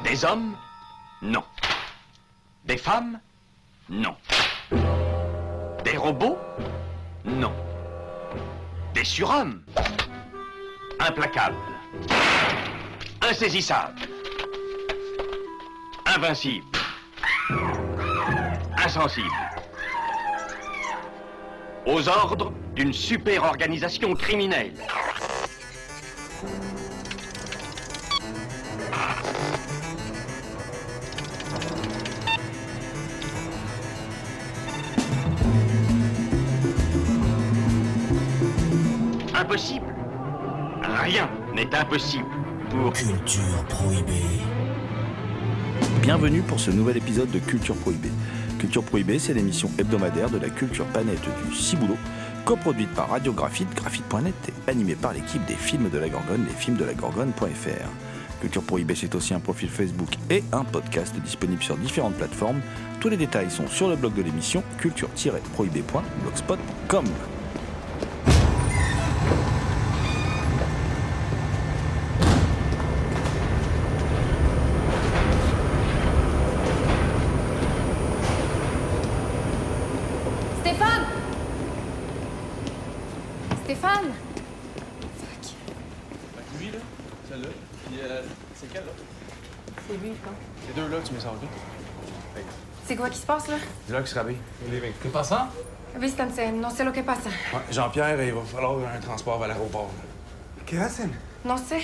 Des hommes? Non. Des femmes? Non. Des robots? Non. Des surhommes? Implacables. Insaisissables. Invincibles. Insensibles. Aux ordres d'une super organisation criminelle. Impossible. Rien n'est impossible pour Culture Prohibée. Bienvenue pour ce nouvel épisode de Culture Prohibée. Culture Prohibée, c'est l'émission hebdomadaire de la culture panette du Ciboulot, coproduite par Radiographite, graphite.net et animée par l'équipe des films de la Gorgone, lesfilmsdelagorgone.fr. Culture Prohibée, c'est aussi un profil Facebook et un podcast disponible sur différentes plateformes. Tous les détails sont sur le blog de l'émission, culture-prohibée.blogspot.com. Stéphane! Lui, là, celle-là, puis c'est quelle, là? C'est lui, quoi. Les deux, là, tu mets ça en OK? C'est quoi qui se passe, là? C'est là qui se réveille. ¿Qué pasa? Vístanse, no sé lo que pasa. Ouais, Jean-Pierre, il va falloir un transport vers l'aéroport. ¿Qué hacen? No sé.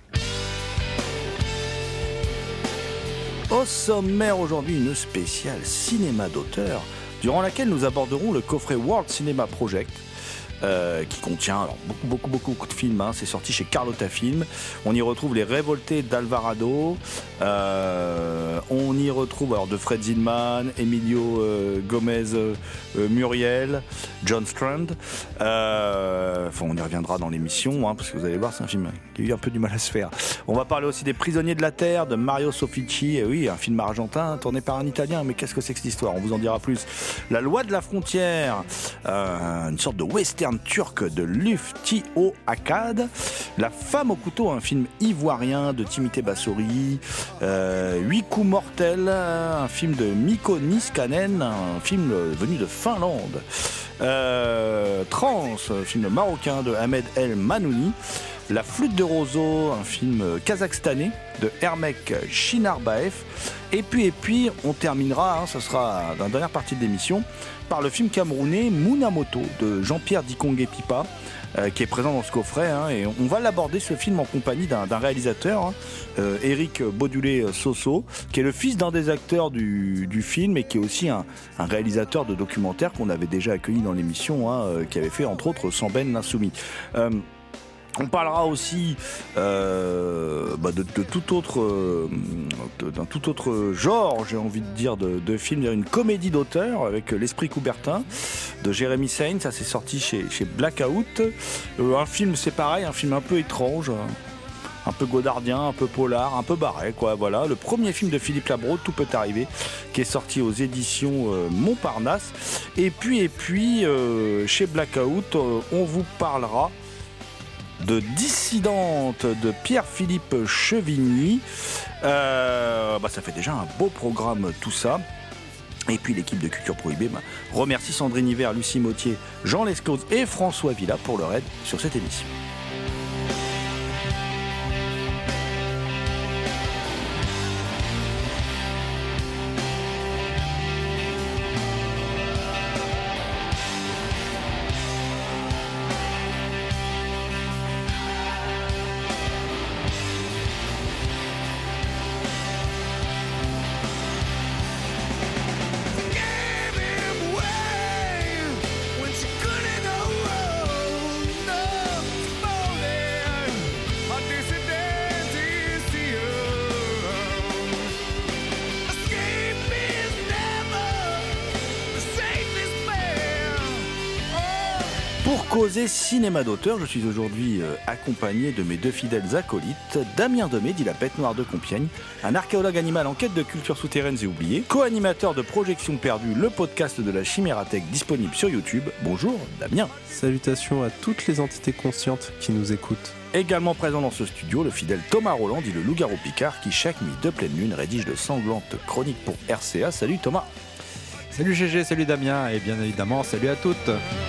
Au sommaire aujourd'hui, une spéciale cinéma d'auteur, durant laquelle nous aborderons le coffret World Cinema Project, qui contient alors, beaucoup de films. C'est sorti chez Carlotta Film. On y retrouve Les Révoltés d'Alvarado. On y retrouve alors de Fred Zinman, Emilio Gomez Muriel, John Strand. On y reviendra dans l'émission, parce que vous allez voir, c'est un film qui a eu un peu du mal à se faire. On va parler aussi des Prisonniers de la Terre de Mario Soffici. Et oui, un film argentin tourné par un Italien. Mais qu'est-ce que c'est que cette histoire? On vous en dira plus. La Loi de la Frontière, une sorte de western turc de Luftio Akkad. La Femme au couteau, un film ivoirien de Timothée Bassori. 8 coups mortels, un film de Mikko Niskanen, un film venu de Finlande. Trans, un film marocain de Ahmed El Manouni. La Flûte de Roseau, un film kazakhstanais de Ermek Shinarbaev. Et puis, on terminera, ça sera dans la dernière partie de l'émission, par le film camerounais Munamoto de Jean-Pierre Dikongué Pipa, qui est présent dans ce coffret. Et on va l'aborder, ce film, en compagnie d'un réalisateur, Éric Baudulé-Soso, qui est le fils d'un des acteurs du film et qui est aussi un réalisateur de documentaires qu'on avait déjà accueilli dans l'émission, qui avait fait entre autres Samben l'Insoumis. On parlera aussi d'un tout autre genre, j'ai envie de dire, de film, une comédie d'auteur avec L'Esprit Coubertin de Jérémy Sainz. Ça s'est sorti chez Blackout. Un film, c'est pareil, un film un peu étrange, un peu godardien, un peu polar, un peu barré, quoi. Voilà, le premier film de Philippe Labro, Tout peut arriver, qui est sorti aux éditions Montparnasse. Et puis, chez Blackout, on vous parlera de Dissidente de Pierre-Philippe Chevigny. Ça fait déjà un beau programme, tout ça. Et puis l'équipe de Culture Prohibée remercie Sandrine Hiver, Lucie Mautier, Jean Lescauze et François Villa pour leur aide sur cette émission. Pour causer cinéma d'auteur, je suis aujourd'hui accompagné de mes deux fidèles acolytes, Damien Demé, dit la bête noire de Compiègne, un archéologue animal en quête de cultures souterraines et oubliées, co-animateur de Projection Perdue, le podcast de la Chimérathèque disponible sur YouTube. Bonjour Damien. Salutations à toutes les entités conscientes qui nous écoutent. Également présent dans ce studio, le fidèle Thomas Roland, dit le loup-garou Picard, qui chaque nuit de pleine lune rédige de sanglantes chroniques pour RCA. Salut Thomas. Salut GG, salut Damien, et bien évidemment, salut à toutes.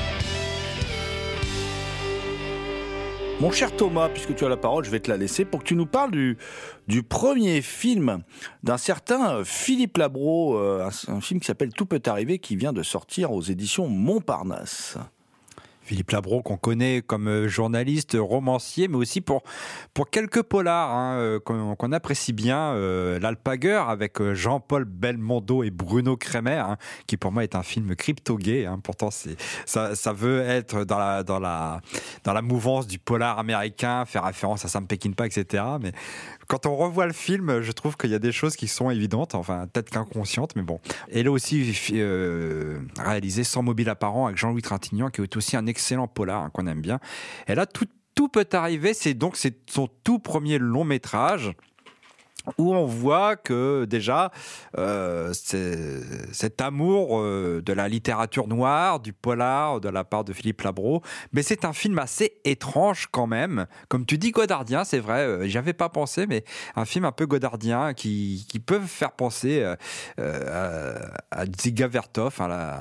Mon cher Thomas, puisque tu as la parole, je vais te la laisser pour que tu nous parles du premier film d'un certain Philippe Labro, un film qui s'appelle Tout peut arriver, qui vient de sortir aux éditions Montparnasse. Philippe Labro, qu'on connaît comme journaliste, romancier, mais aussi pour quelques polars qu'on apprécie bien. L'Alpagueur avec Jean-Paul Belmondo et Bruno Kremer, qui pour moi est un film crypto-gay. Pourtant, ça veut être dans la mouvance du polar américain, faire référence à Sam Peckinpah, etc. Mais quand on revoit le film, je trouve qu'il y a des choses qui sont évidentes, enfin peut-être qu'inconscientes, mais bon. Et là aussi, réalisé Sans mobile apparent avec Jean-Louis Trintignant, qui est aussi un excellent polar qu'on aime bien. Et là, tout peut arriver, c'est son tout premier long métrage, où on voit que déjà cet amour de la littérature noire, du polar de la part de Philippe Labro, mais c'est un film assez étrange quand même, comme tu dis godardien, c'est vrai, j'y avais pas pensé, mais un film un peu godardien qui peut faire penser à Dziga Vertov,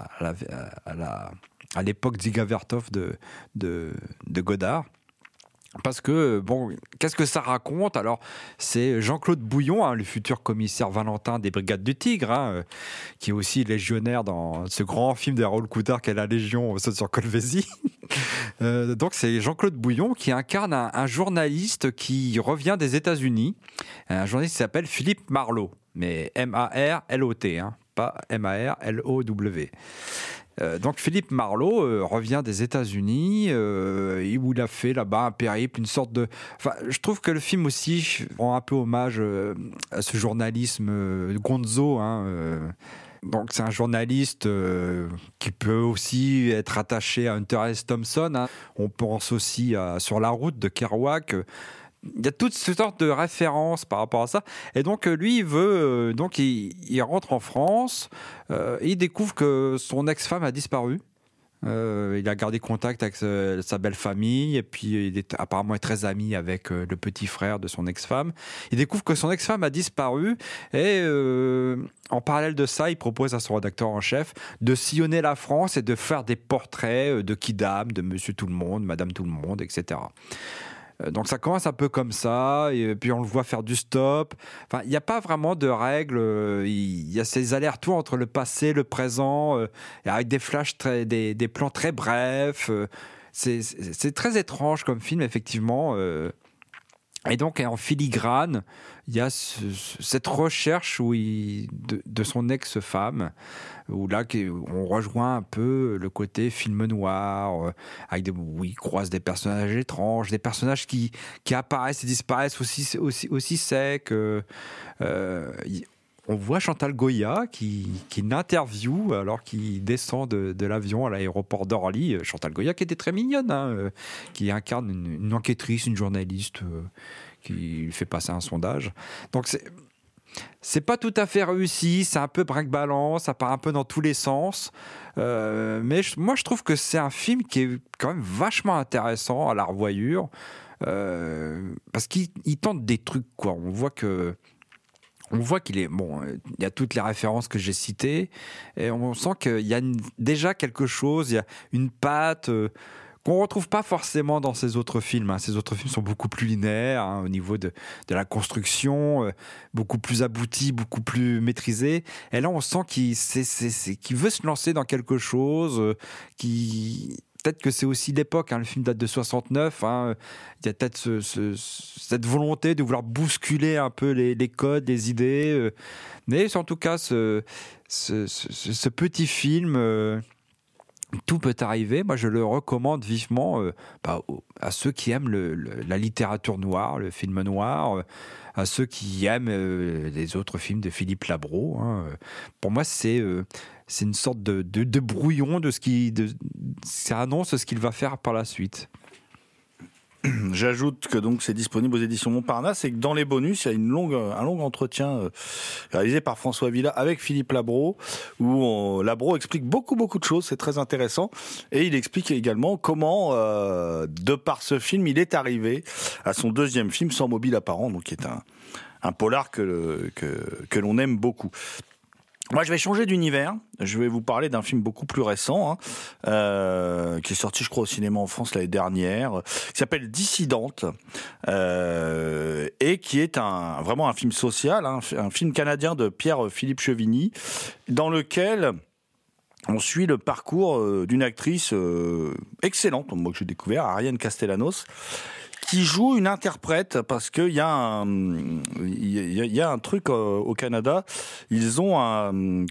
à l'époque Dziga Vertov de Godard. Parce que, bon, qu'est-ce que ça raconte ? Alors, c'est Jean-Claude Bouillon, le futur commissaire Valentin des Brigades du Tigre, qui est aussi légionnaire dans ce grand film de Raoul Coutard qu'est La Légion saute sur Colvézi. Donc, c'est Jean-Claude Bouillon qui incarne un journaliste qui revient des États-Unis, un journaliste qui s'appelle Philippe Marlowe, mais M-A-R-L-O-T, pas M-A-R-L-O-W. Donc Philippe Marlowe revient des États-Unis où il a fait là-bas un périple, une sorte de... Enfin, je trouve que le film aussi rend un peu hommage à ce journalisme Gonzo. Donc c'est un journaliste qui peut aussi être attaché à Hunter S. Thompson. On pense aussi à Sur la route de Kerouac. Il y a toutes sortes de références par rapport à ça. Et donc, lui, il veut... il rentre en France. Il découvre que son ex-femme a disparu. Il a gardé contact avec sa belle famille. Et puis, il est apparemment très ami avec le petit frère de son ex-femme. Il découvre que son ex-femme a disparu. Et en parallèle de ça, il propose à son rédacteur en chef de sillonner la France et de faire des portraits de Kidam, de Monsieur Tout-le-Monde, Madame Tout-le-Monde, etc. Donc ça commence un peu comme ça, et puis on le voit faire du stop. Enfin, il n'y a pas vraiment de règles. Il y a ces allers-retours entre le passé, le présent, avec des flashs, des plans très brefs. C'est très étrange comme film, effectivement. Et donc, en filigrane, il y a cette recherche de son ex-femme, où là, on rejoint un peu le côté film noir, où il croise des personnages étranges, des personnages qui apparaissent et disparaissent aussi secs. On voit Chantal Goya qui l'interviewe alors qu'il descend de l'avion à l'aéroport d'Orly. Chantal Goya qui était très mignonne, qui incarne une enquêtrice, une journaliste qui lui fait passer un sondage. Donc c'est pas tout à fait réussi, c'est un peu brinque-ballant, ça part un peu dans tous les sens. Mais moi je trouve que c'est un film qui est quand même vachement intéressant à la revoyure, parce qu'il tente des trucs, quoi. On voit qu'il est bon. Il y a toutes les références que j'ai citées, et on sent qu'il y a déjà quelque chose. Il y a une patte qu'on retrouve pas forcément dans ces autres films. Ces autres films sont beaucoup plus linéaires au niveau de la construction, beaucoup plus aboutis, beaucoup plus maîtrisés. Et là, on sent qu'il veut se lancer dans quelque chose Peut-être que c'est aussi l'époque, le film date de 69, il y a peut-être cette volonté de vouloir bousculer un peu les codes, les idées, mais en tout cas ce petit film, Tout peut arriver, moi je le recommande vivement à ceux qui aiment la littérature noire, le film noir, à ceux qui aiment les autres films de Philippe Labro. Pour moi c'est une sorte de brouillon de ça annonce ce qu'il va faire par la suite. J'ajoute que donc c'est disponible aux éditions Montparnasse et que dans les bonus, il y a un long entretien réalisé par François Villa avec Philippe Labro, où Labro explique beaucoup de choses, c'est très intéressant. Et il explique également comment, de par ce film, il est arrivé à son deuxième film, Sans mobile apparent, donc qui est un polar que l'on aime beaucoup. Moi, je vais changer d'univers. Je vais vous parler d'un film beaucoup plus récent, qui est sorti, je crois, au cinéma en France l'année dernière, qui s'appelle Dissidente, et qui est vraiment un film social, un film canadien de Pierre-Philippe Chevigny, dans lequel on suit le parcours d'une actrice excellente, moi que j'ai découvert, Ariane Castellanos, qui joue une interprète parce qu'il y a un truc au Canada, ils ont un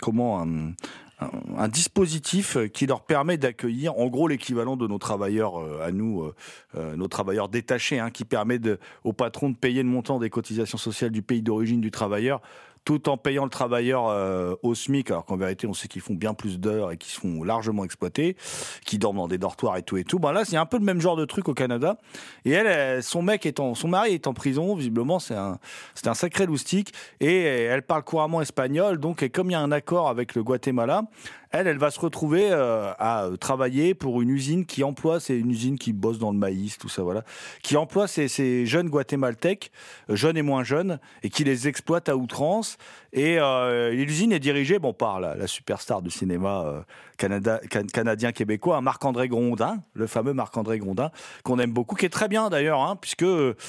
dispositif qui leur permet d'accueillir, en gros, l'équivalent de nos travailleurs à nous, nos travailleurs détachés, qui permet au patron de payer le montant des cotisations sociales du pays d'origine du travailleur, tout en payant le travailleur au SMIC, alors qu'en vérité, on sait qu'ils font bien plus d'heures et qu'ils se font largement exploiter, qui dorment dans des dortoirs et tout. Là, c'est un peu le même genre de truc au Canada. Et elle, son mari est en prison, visiblement, c'est un sacré loustic, et elle parle couramment espagnol, donc, et comme il y a un accord avec le Guatemala, elle va se retrouver à travailler pour une usine c'est une usine qui bosse dans le maïs, tout ça, voilà, qui emploie ces jeunes Guatémaltèques, jeunes et moins jeunes, et qui les exploite à outrance. Et l'usine est dirigée par la superstar du cinéma canadien québécois, Marc-André Grondin, le fameux Marc-André Grondin, qu'on aime beaucoup, qui est très bien d'ailleurs, puisque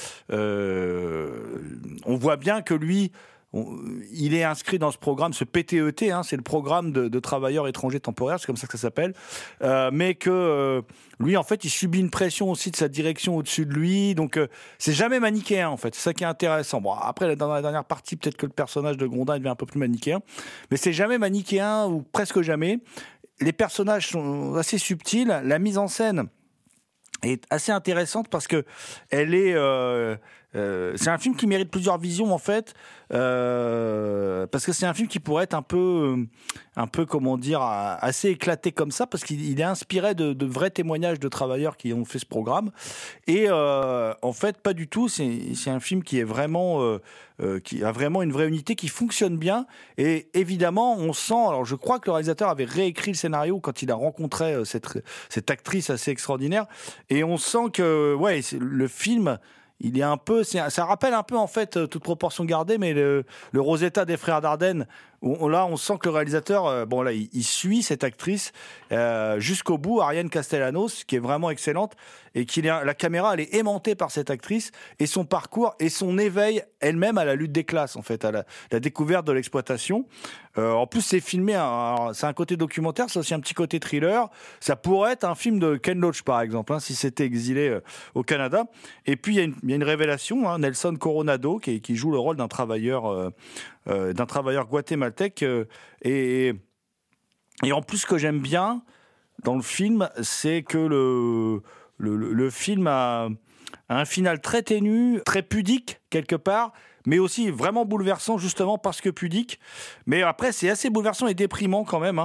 on voit bien que lui, il est inscrit dans ce programme, ce PTET, c'est le programme de travailleurs étrangers temporaires, c'est comme ça que ça s'appelle, mais que lui, en fait, il subit une pression aussi de sa direction au-dessus de lui, donc c'est jamais manichéen, en fait, c'est ça qui est intéressant. Bon, après, dans la dernière partie, peut-être que le personnage de Grondin devient un peu plus manichéen, mais c'est jamais manichéen, ou presque jamais. Les personnages sont assez subtils, la mise en scène est assez intéressante parce que elle est... c'est un film qui mérite plusieurs visions en fait, parce que c'est un film qui pourrait être un peu comment dire, assez éclaté comme ça, parce qu'il est inspiré de vrais témoignages de travailleurs qui ont fait ce programme, et en fait pas du tout. C'est un film qui est vraiment qui a vraiment une vraie unité, qui fonctionne bien, et évidemment on sent, alors je crois que le réalisateur avait réécrit le scénario quand il a rencontré cette actrice assez extraordinaire, et on sent que le film, il est un peu, ça rappelle un peu en fait, toute proportion gardée, mais le Rosetta des frères Dardenne, où là on sent que le réalisateur, il suit cette actrice jusqu'au bout, Ariane Castellanos, qui est vraiment excellente, et la caméra elle est aimantée par cette actrice et son parcours et son éveil elle-même à la lutte des classes, en fait, à la découverte de l'exploitation. En plus c'est filmé, c'est un côté documentaire, c'est aussi un petit côté thriller. Ça pourrait être un film de Ken Loach par exemple, si c'était exilé au Canada. Et puis il y a une révélation, Nelson Coronado qui joue le rôle d'un travailleur guatémaltèque, et en plus, ce que j'aime bien dans le film, c'est que le film a un final très ténu, très pudique quelque part, mais aussi vraiment bouleversant justement parce que pudique. Mais après, c'est assez bouleversant et déprimant quand même,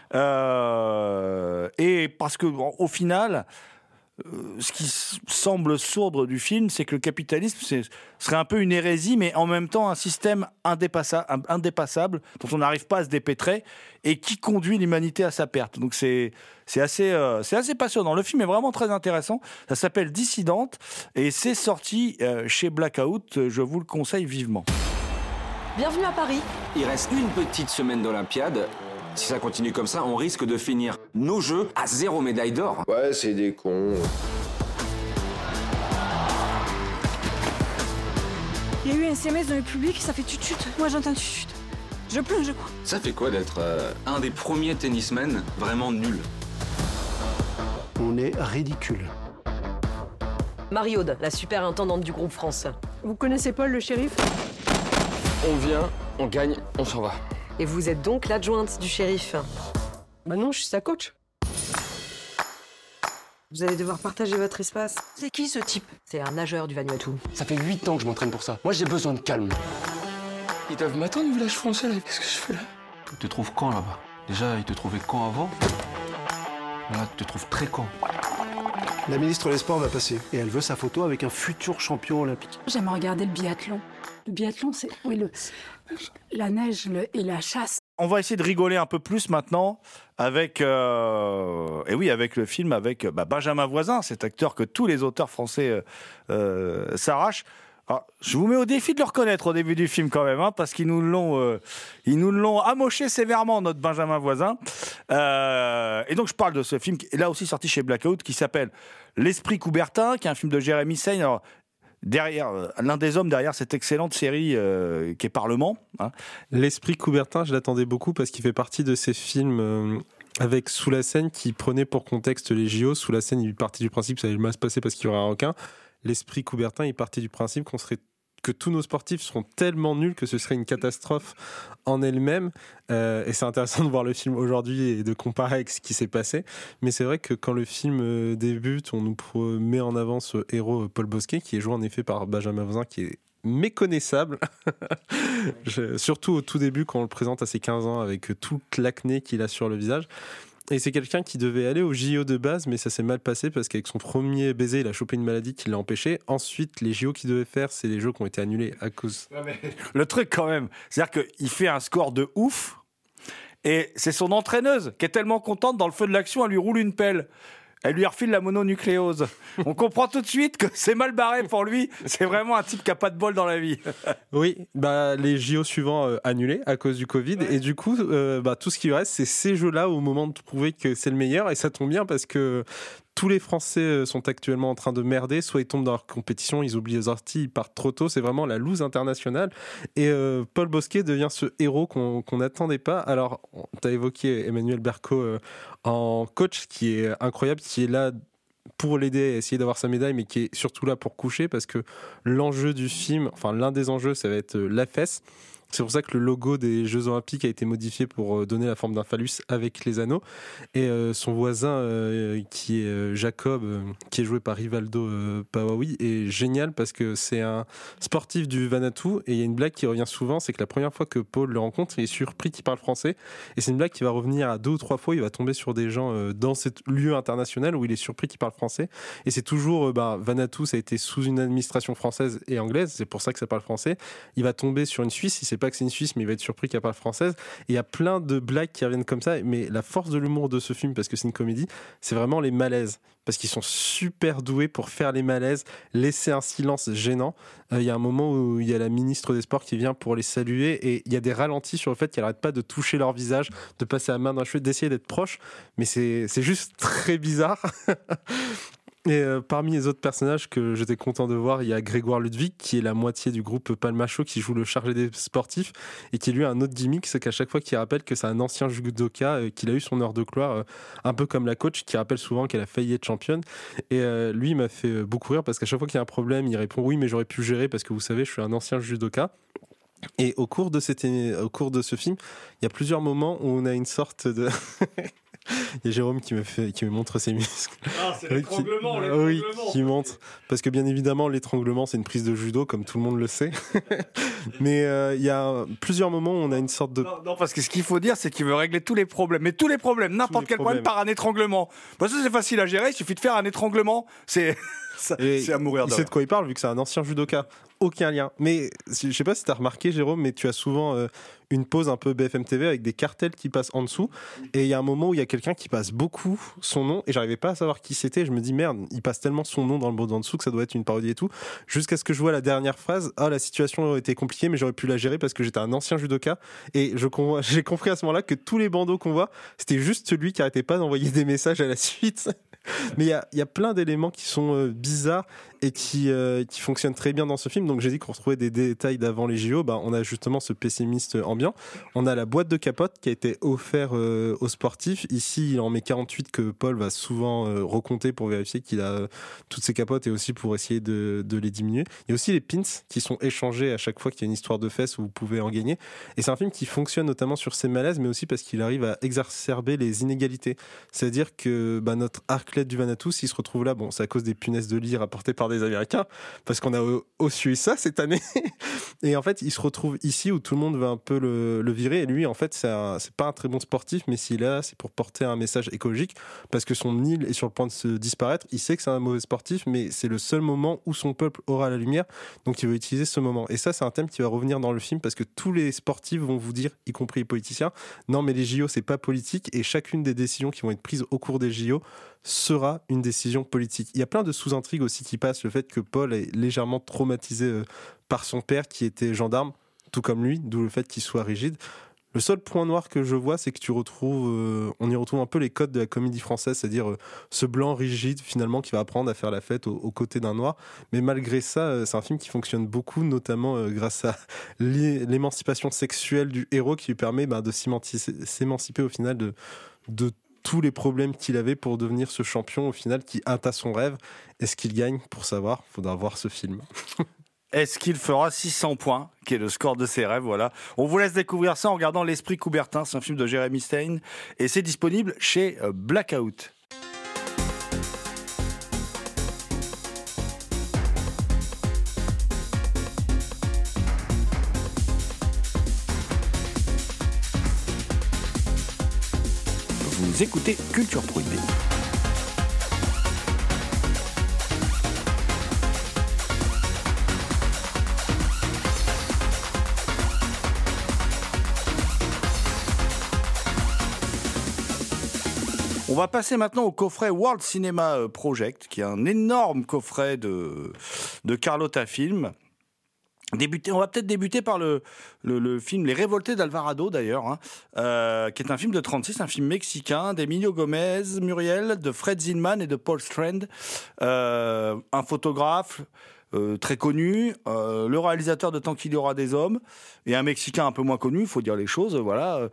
et parce que au final, ce qui semble sourdre du film, c'est que le capitalisme serait un peu une hérésie, mais en même temps un système indépassable dont on n'arrive pas à se dépêtrer et qui conduit l'humanité à sa perte. Donc c'est assez passionnant. Le film est vraiment très intéressant. Ça s'appelle Dissidente et c'est sorti chez Blackout. Je vous le conseille vivement. Bienvenue à Paris. Il reste une petite semaine d'Olympiade. Si ça continue comme ça, on risque de finir nos Jeux à 0 médaille d'or. Ouais, c'est des cons. Il y a eu un SMS dans le public, ça fait tut-tut. Moi j'entends tut-tut. Je plonge, je crois. Ça fait quoi d'être un des premiers tennismen vraiment nuls? On est ridicule. Marie-Aude, la superintendante du groupe France. Vous connaissez Paul, le shérif? On vient, on gagne, on s'en va. Et vous êtes donc l'adjointe du shérif? Bah non, je suis sa coach. Vous allez devoir partager votre espace. C'est qui ce type? C'est un nageur du Vanuatu. Ça fait 8 ans que je m'entraîne pour ça. Moi, j'ai besoin de calme. Ils doivent m'attendre au village français, là. Qu'est-ce que je fais là? Ils te trouvent quand là-bas? Déjà, ils te trouvaient quand avant? Là, tu te trouves très quand. La ministre des Sports va passer et elle veut sa photo avec un futur champion olympique. J'aime regarder le biathlon. Le biathlon, c'est la neige et la chasse. On va essayer de rigoler un peu plus maintenant avec avec le film avec Benjamin Voisin, cet acteur que tous les auteurs français s'arrachent. Alors, je vous mets au défi de le reconnaître au début du film quand même, parce qu'ils nous l'ont amoché sévèrement, notre Benjamin Voisin. Et donc je parle de ce film qui est là aussi sorti chez Blackout, qui s'appelle L'Esprit Coubertin, qui est un film de Jérémy Seine. Alors, l'un des hommes derrière cette excellente série qui est Parlement. L'Esprit Coubertin, je l'attendais beaucoup parce qu'il fait partie de ces films avec Sous la Seine qui prenait pour contexte les JO. Sous la Seine, il partit du principe que ça allait mal se passer parce qu'il y aurait un requin. L'Esprit Coubertin, il partait du principe que tous nos sportifs seront tellement nuls que ce serait une catastrophe en elle-même. Et c'est intéressant de voir le film aujourd'hui et de comparer avec ce qui s'est passé. Mais c'est vrai que quand le film débute, on nous met en avant ce héros Paul Bosquet, qui est joué en effet par Benjamin Voisin, qui est méconnaissable. Surtout au tout début, quand on le présente à ses 15 ans, avec toute l'acné qu'il a sur le visage. Et c'est quelqu'un qui devait aller au JO de base, mais ça s'est mal passé parce qu'avec son premier baiser, il a chopé une maladie qui l'a empêché. Ensuite, les JO qu'il devait faire, c'est les jeux qui ont été annulés à cause... Le truc quand même, c'est-à-dire qu'il fait un score de ouf, et c'est son entraîneuse qui est tellement contente, dans le feu de l'action, elle lui roule une pelle. Elle lui refile la mononucléose. On comprend tout de suite que c'est mal barré pour lui. C'est vraiment un type qui n'a pas de bol dans la vie. Oui, les JO suivants annulés à cause du Covid. Ouais. Et du coup, tout ce qui lui reste, c'est ces jeux-là au moment de prouver que c'est le meilleur. Et ça tombe bien parce que tous les Français sont actuellement en train de merder. Soit ils tombent dans leur compétition, ils oublient les orties, ils partent trop tôt. C'est vraiment la loose internationale. Et Paul Bosquet devient ce héros qu'on n'attendait pas. Alors, tu as évoqué Emmanuel Berco en coach, qui est incroyable, qui est là pour l'aider à essayer d'avoir sa médaille, mais qui est surtout là pour coucher, parce que l'enjeu du film, l'un des enjeux, ça va être la fesse. C'est pour ça que le logo des Jeux Olympiques a été modifié pour donner la forme d'un phallus avec les anneaux. Et son voisin, qui est Jacob, qui est joué par Rivaldo Pawawi, est génial parce que c'est un sportif du Vanuatu. Et il y a une blague qui revient souvent, c'est que la première fois que Paul le rencontre, il est surpris qu'il parle français. Et c'est une blague qui va revenir à 2 ou 3 fois. Il va tomber sur des gens dans ce lieu international où il est surpris qu'il parle français. Et c'est toujours, Vanuatu, ça a été sous une administration française et anglaise. C'est pour ça que ça parle français. Il va tomber sur une Suisse, il sait pas que c'est une Suisse, mais il va être surpris qu'il n'y a pas de française. Et il y a plein de blagues qui reviennent comme ça. Mais la force de l'humour de ce film, parce que c'est une comédie, c'est vraiment les malaises. Parce qu'ils sont super doués pour faire les malaises, laisser un silence gênant. Il y a un moment où il y a la ministre des Sports qui vient pour les saluer et il y a des ralentis sur le fait qu'elle n'arrête pas de toucher leur visage, de passer la main dans les cheveux, d'essayer d'être proche. Mais c'est juste très bizarre. Et parmi les autres personnages que j'étais content de voir, il y a Grégoire Ludwig, qui est la moitié du groupe Palmacho, qui joue le chargé des sportifs, et qui lui a un autre gimmick, c'est qu'à chaque fois qu'il rappelle que c'est un ancien judoka, qu'il a eu son heure de gloire, un peu comme la coach, qui rappelle souvent qu'elle a failli être championne. Et lui, il m'a fait beaucoup rire, parce qu'à chaque fois qu'il y a un problème, il répond « Oui, mais j'aurais pu gérer, parce que vous savez, je suis un ancien judoka ». Et au cours de ce film, il y a plusieurs moments où on a une sorte de... Il y a Jérôme qui me montre ses muscles. Ah, c'est l'étranglement, Oui, qui montre. Parce que bien évidemment, l'étranglement, c'est une prise de judo, comme tout le monde le sait. Mais il y a plusieurs moments où on a une sorte de... Non, parce que ce qu'il faut dire, c'est qu'il veut régler tous les problèmes. Mais tous les problèmes, n'importe quel problème par un étranglement. Parce que c'est facile à gérer, il suffit de faire un étranglement. C'est à mourir de rire. Il sait de quoi il parle, vu que c'est un ancien judoka. Aucun lien. Mais je sais pas si tu as remarqué, Jérôme, mais tu as souvent une pause un peu BFM TV avec des cartels qui passent en dessous. Et il y a un moment où il y a quelqu'un qui passe beaucoup son nom, et j'arrivais pas à savoir qui c'était. Je me dis, merde, il passe tellement son nom dans le mot d'en dessous que ça doit être une parodie et tout. Jusqu'à ce que je vois la dernière phrase, la situation était compliquée, mais j'aurais pu la gérer parce que j'étais un ancien judoka. Et j'ai compris à ce moment-là que tous les bandeaux qu'on voit, c'était juste lui qui arrêtait pas d'envoyer des messages à la suite. Mais il y a plein d'éléments qui sont bizarres et qui fonctionnent très bien dans ce film. Donc j'ai dit qu'on retrouvait des détails d'avant les JO. On a justement ce pessimiste ambiant. On a la boîte de capote qui a été offerte aux sportifs. Ici, il en met 48 que Paul va souvent recompter pour vérifier qu'il a toutes ses capotes et aussi pour essayer de les diminuer. Il y a aussi les pins qui sont échangés à chaque fois qu'il y a une histoire de fesses où vous pouvez en gagner. Et c'est un film qui fonctionne notamment sur ses malaises, mais aussi parce qu'il arrive à exacerber les inégalités. C'est-à-dire que notre athlète du Vanuatu, s'il se retrouve là, c'est à cause des punaises de lit rapportées par des des Américains, parce qu'on a aussi eu ça cette année. Et en fait, il se retrouve ici où tout le monde veut un peu le virer. Et lui, en fait, c'est pas un très bon sportif, mais s'il est là, c'est pour porter un message écologique, parce que son île est sur le point de se disparaître. Il sait que c'est un mauvais sportif, mais c'est le seul moment où son peuple aura la lumière, donc il veut utiliser ce moment. Et ça, c'est un thème qui va revenir dans le film, parce que tous les sportifs vont vous dire, y compris les politiciens, non mais les JO c'est pas politique, et chacune des décisions qui vont être prises au cours des JO sera une décision politique. Il y a plein de sous-intrigues aussi qui passent, le fait que Paul est légèrement traumatisé par son père qui était gendarme, tout comme lui, d'où le fait qu'il soit rigide. Le seul point noir que je vois, c'est que on y retrouve un peu les codes de la comédie française, c'est-à-dire ce blanc rigide finalement qui va apprendre à faire la fête aux côtés d'un noir. Mais malgré ça, c'est un film qui fonctionne beaucoup, notamment grâce à l'émancipation sexuelle du héros qui lui permet de s'émanciper au final de tous les problèmes qu'il avait pour devenir ce champion au final qui atteint son rêve. Est-ce qu'il gagne? Pour savoir, il faudra voir ce film. Est-ce qu'il fera 600 points, qui est le score de ses rêves, voilà. On vous laisse découvrir ça en regardant L'Esprit Coubertin, c'est un film de Jérémy Stein, et c'est disponible chez Blackout. Vous écoutez Culture Prohibée. On va passer maintenant au coffret World Cinema Project, qui est un énorme coffret de Carlotta Film. On va peut-être débuter par le film Les Révoltés d'Alvarado, d'ailleurs, qui est un film de 1936, un film mexicain d'Emilio Gomez Muriel, de Fred Zinman et de Paul Strand, un photographe très connu, le réalisateur de Tant qu'il y aura des hommes, et un Mexicain un peu moins connu, il faut dire les choses, voilà.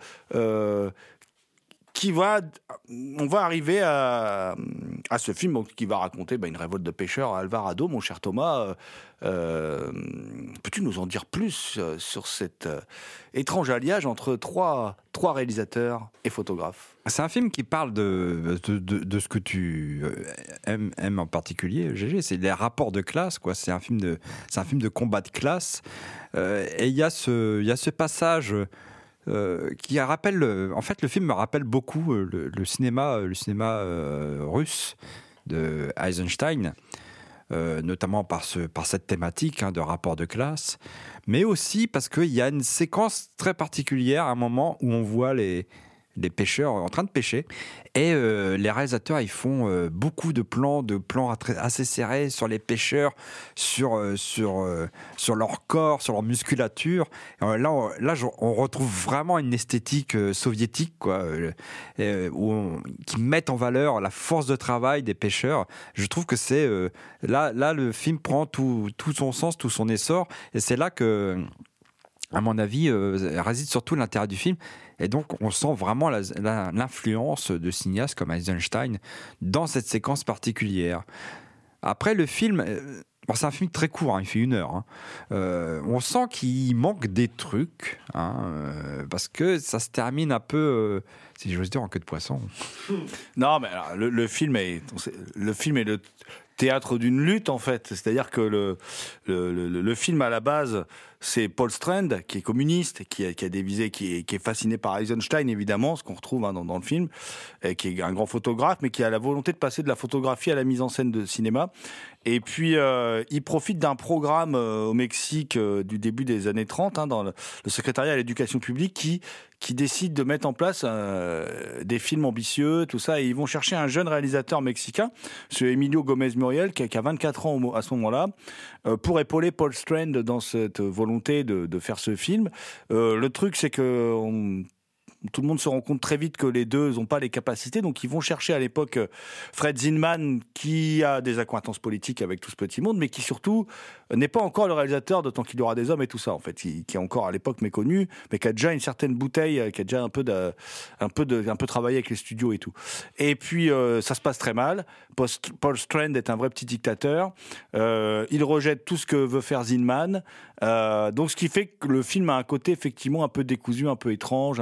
On va arriver à ce film qui va raconter une révolte de pêcheurs à Alvarado. Mon cher Thomas, peux-tu nous en dire plus sur cet étrange alliage entre trois réalisateurs et photographes? C'est un film qui parle de ce que tu aimes en particulier, Gégé, c'est les rapports de classe, quoi. C'est un film de combat de classe, et il y a ce passage qui rappelle, en fait, le film me rappelle beaucoup le cinéma russe de Eisenstein, notamment par cette thématique de rapport de classe, mais aussi parce qu'il y a une séquence très particulière, un moment où on voit les pêcheurs en train de pêcher, et les réalisateurs ils font beaucoup de plans assez serrés sur les pêcheurs, sur leur corps, sur leur musculature. Là on retrouve vraiment une esthétique soviétique, quoi, qui met en valeur la force de travail des pêcheurs. Je trouve que c'est là le film prend tout son sens, tout son essor, et c'est là que, à mon avis, réside surtout l'intérêt du film. Et donc, on sent vraiment l'influence de cinéastes comme Eisenstein dans cette séquence particulière. Après, le film, c'est un film très court, il fait 1 heure. On sent qu'il manque des trucs, parce que ça se termine un peu, si j'ose dire, en queue de poisson. Non, mais alors, le film est le théâtre d'une lutte, en fait. C'est-à-dire que le film, à la base, c'est Paul Strand, qui est communiste, qui a des visées, qui est fasciné par Eisenstein, évidemment, ce qu'on retrouve dans le film, et qui est un grand photographe, mais qui a la volonté de passer de la photographie à la mise en scène de cinéma. Et puis, il profite d'un programme au Mexique du début des années 30, dans le secrétariat à l'éducation publique, qui décide de mettre en place des films ambitieux, tout ça, et ils vont chercher un jeune réalisateur mexicain, ce Emilio Gomez Muriel, qui a 24 ans à ce moment-là, pour épauler Paul Strand dans cette volonté de faire ce film. Le truc, c'est que tout le monde se rend compte très vite que les deux n'ont pas les capacités, donc ils vont chercher à l'époque Fred Zinman, qui a des accointances politiques avec tout ce petit monde, mais qui surtout n'est pas encore le réalisateur de Tant qu'il y aura des hommes et tout ça, en fait, qui est encore à l'époque méconnu, mais qui a déjà une certaine bouteille, qui a déjà un peu travaillé avec les studios et tout. Et puis ça se passe très mal. Paul Strand est un vrai petit dictateur. Il rejette tout ce que veut faire Zinman. Donc ce qui fait que le film a un côté effectivement un peu décousu, un peu étrange, un peu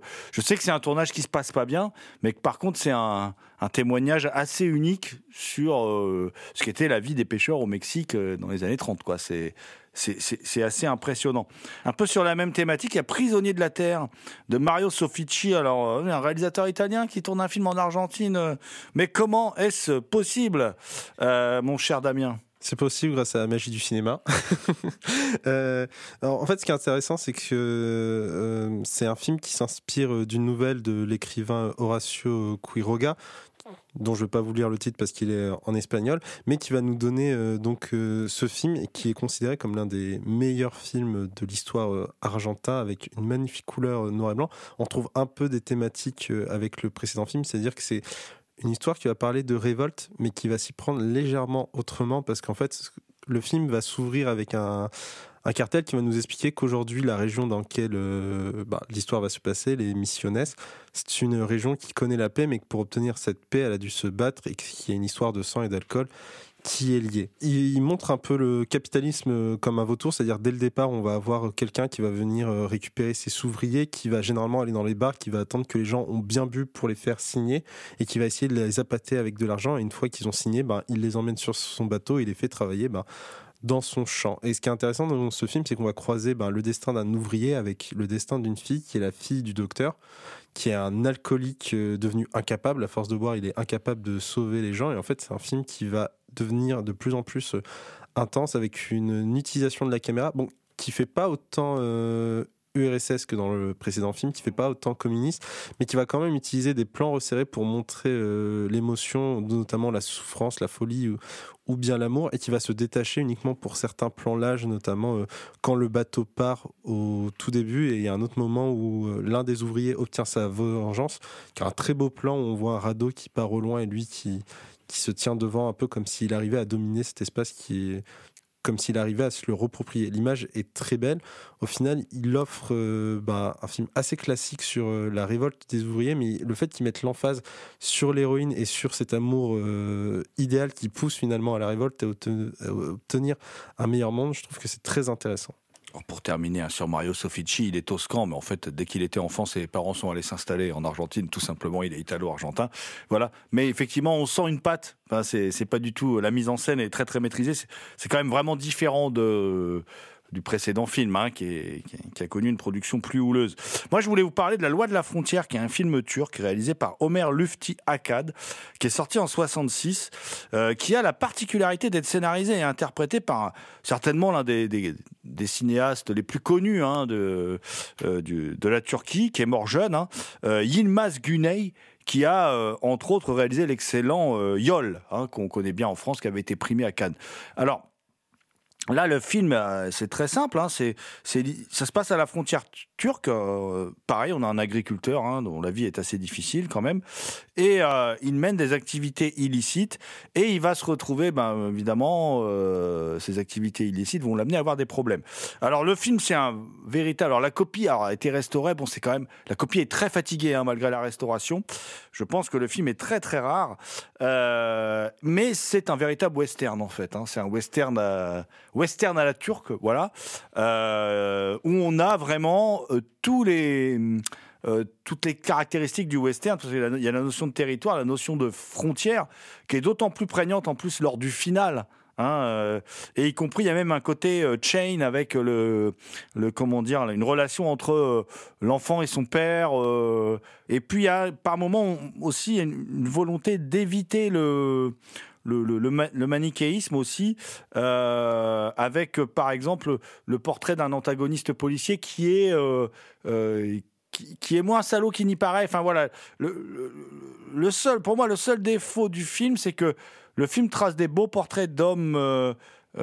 je sais que c'est un tournage qui se passe pas bien, mais que par contre c'est un témoignage assez unique sur ce qu'était la vie des pêcheurs au Mexique dans les années 30, quoi. C'est assez impressionnant. Un peu sur la même thématique, il y a Prisonnier de la Terre de Mario Soffici. Alors, un réalisateur italien qui tourne un film en Argentine. Mais comment est-ce possible, mon cher Damien ? C'est possible grâce à la magie du cinéma. Alors, en fait, ce qui est intéressant, c'est que c'est un film qui s'inspire d'une nouvelle de l'écrivain Horacio Quiroga, dont je ne vais pas vous lire le titre parce qu'il est en espagnol, mais qui va nous donner ce film et qui est considéré comme l'un des meilleurs films de l'histoire argentin, avec une magnifique couleur noir et blanc. On retrouve un peu des thématiques avec le précédent film, c'est-à-dire que c'est une histoire qui va parler de révolte, mais qui va s'y prendre légèrement autrement, parce qu'en fait, le film va s'ouvrir avec un cartel qui va nous expliquer qu'aujourd'hui, la région dans laquelle l'histoire va se passer, les Misiones, c'est une région qui connaît la paix, mais que pour obtenir cette paix, elle a dû se battre, et qu'il y a une histoire de sang et d'alcool qui est liée. Il montre un peu le capitalisme comme un vautour, c'est-à-dire dès le départ, on va avoir quelqu'un qui va venir récupérer ses ouvriers, qui va généralement aller dans les bars, qui va attendre que les gens ont bien bu pour les faire signer, et qui va essayer de les appâter avec de l'argent, et une fois qu'ils ont signé, il les emmène sur son bateau et il les fait travailler dans son champ. Et ce qui est intéressant dans ce film, c'est qu'on va croiser le destin d'un ouvrier avec le destin d'une fille qui est la fille du docteur, qui est un alcoolique devenu incapable. À force de boire, il est incapable de sauver les gens. Et en fait, c'est un film qui va devenir de plus en plus intense, avec une utilisation de la caméra qui fait pas autant URSS que dans le précédent film, qui fait pas autant communiste, mais qui va quand même utiliser des plans resserrés pour montrer l'émotion, notamment la souffrance, la folie ou bien l'amour, et qui va se détacher uniquement pour certains plans larges, notamment quand le bateau part au tout début, et il y a un autre moment où l'un des ouvriers obtient sa vengeance, qui a un très beau plan où on voit un radeau qui part au loin et lui qui se tient devant, un peu comme s'il arrivait à dominer cet espace, comme s'il arrivait à se le reproprier. L'image est très belle. Au final, il offre un film assez classique sur la révolte des ouvriers, mais le fait qu'il mette l'emphase sur l'héroïne et sur cet amour idéal qui pousse finalement à la révolte et à obtenir un meilleur monde, je trouve que c'est très intéressant. Alors pour terminer, sur Mario Soffici, il est toscan, mais en fait, dès qu'il était enfant, ses parents sont allés s'installer en Argentine, tout simplement, il est italo-argentin. Voilà. Mais effectivement, on sent une patte. Enfin, c'est pas du tout. La mise en scène est très très maîtrisée. C'est quand même vraiment différent du précédent film, qui a connu une production plus houleuse. Moi, je voulais vous parler de La Loi de la Frontière, qui est un film turc réalisé par Ömer Lütfi Akkad, qui est sorti en 1966, qui a la particularité d'être scénarisé et interprété par certainement l'un des cinéastes les plus connus de la Turquie, qui est mort jeune, Yilmaz Güney, qui a, entre autres, réalisé l'excellent Yol, qu'on connaît bien en France, qui avait été primé à Cannes. Alors, là, le film, c'est très simple. Ça se passe à la frontière turque. Pareil, on a un agriculteur dont la vie est assez difficile quand même. Et il mène des activités illicites. Et il va se retrouver, évidemment, ces activités illicites vont l'amener à avoir des problèmes. Alors, le film, c'est un véritable... Alors, la copie a été restaurée. Bon, c'est quand même... La copie est très fatiguée, malgré la restauration. Je pense que le film est très, très rare. Mais c'est un véritable western, en fait. C'est un western à la turque, voilà, où on a vraiment toutes les caractéristiques du western, parce qu'il y a la notion de territoire, la notion de frontière, qui est d'autant plus prégnante en plus lors du final. Et y compris, il y a même un côté chain avec une relation entre l'enfant et son père. Et puis, il y a par moments aussi une volonté d'éviter le manichéisme aussi, avec par exemple le portrait d'un antagoniste policier qui est moins salaud qu'il n'y paraît. Enfin voilà, pour moi le seul défaut du film, c'est que le film trace des beaux portraits d'hommes,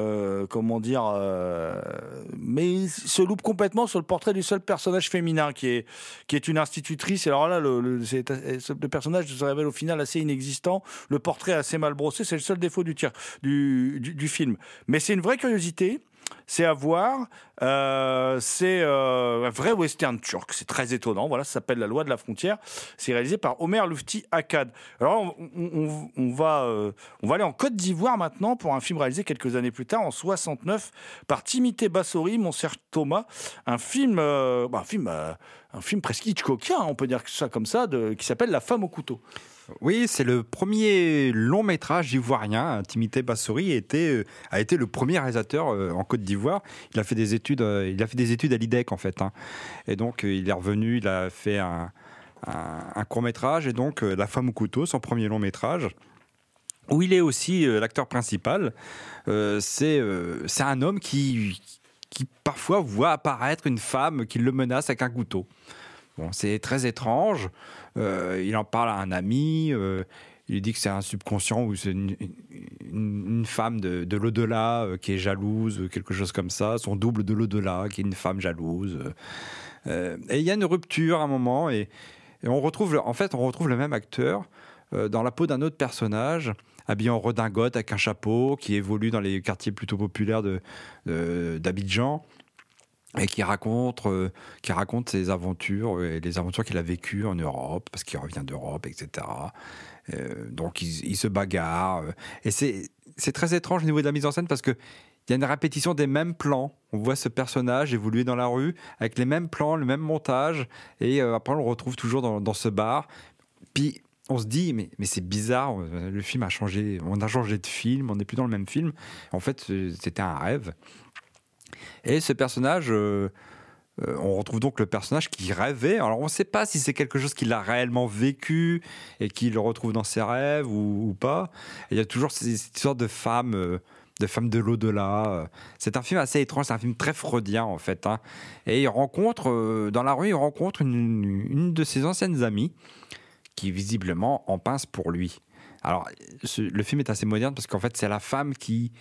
mais se loupe complètement sur le portrait du seul personnage féminin qui est une institutrice. Et alors là, le personnage se révèle au final assez inexistant. Le portrait assez mal brossé, c'est le seul défaut du film. Mais c'est une vraie curiosité. C'est à voir. C'est un vrai western turc. C'est très étonnant. Voilà, ça s'appelle La Loi de la frontière. C'est réalisé par Omer Lufti Akkad. Alors, on va aller en Côte d'Ivoire maintenant pour un film réalisé quelques années plus tard, en 69, par Timothée Bassori, mon cher Thomas. Un film presque Hitchcockien, on peut dire ça comme ça, qui s'appelle La femme au couteau. Oui, c'est le premier long métrage ivoirien. Timothée Bassori a été le premier réalisateur en Côte d'Ivoire. Il a fait des études à l'IDEC en fait. Et donc il est revenu, il a fait un court métrage et donc La femme au couteau, son premier long métrage, où il est aussi l'acteur principal. C'est un homme qui parfois voit apparaître une femme qui le menace avec un couteau. Bon, c'est très étrange. Il en parle à un ami. Il dit que c'est un subconscient ou c'est une femme de l'au-delà qui est jalouse, quelque chose comme ça. Son double de l'au-delà qui est une femme jalouse. Et il y a une rupture à un moment et on retrouve le même acteur dans la peau d'un autre personnage, habillé en redingote avec un chapeau, qui évolue dans les quartiers plutôt populaires d'Abidjan. Et qui raconte ses aventures et les aventures qu'il a vécues en Europe, parce qu'il revient d'Europe, etc. Donc il se bagarre. Et c'est très étrange au niveau de la mise en scène, parce qu'il y a une répétition des mêmes plans. On voit ce personnage évoluer dans la rue, avec les mêmes plans, le même montage, et après on le retrouve toujours dans ce bar. Puis on se dit, mais c'est bizarre, le film a changé, on a changé de film, on n'est plus dans le même film. En fait, c'était un rêve. Et ce personnage, on retrouve donc le personnage qui rêvait. Alors on ne sait pas si c'est quelque chose qu'il a réellement vécu et qu'il le retrouve dans ses rêves ou pas. Et il y a toujours cette sorte de femme de l'au-delà. C'est un film assez étrange, c'est un film très freudien en fait. Et il rencontre, dans la rue, une de ses anciennes amies qui visiblement en pince pour lui. Alors le film est assez moderne parce qu'en fait c'est la femme qui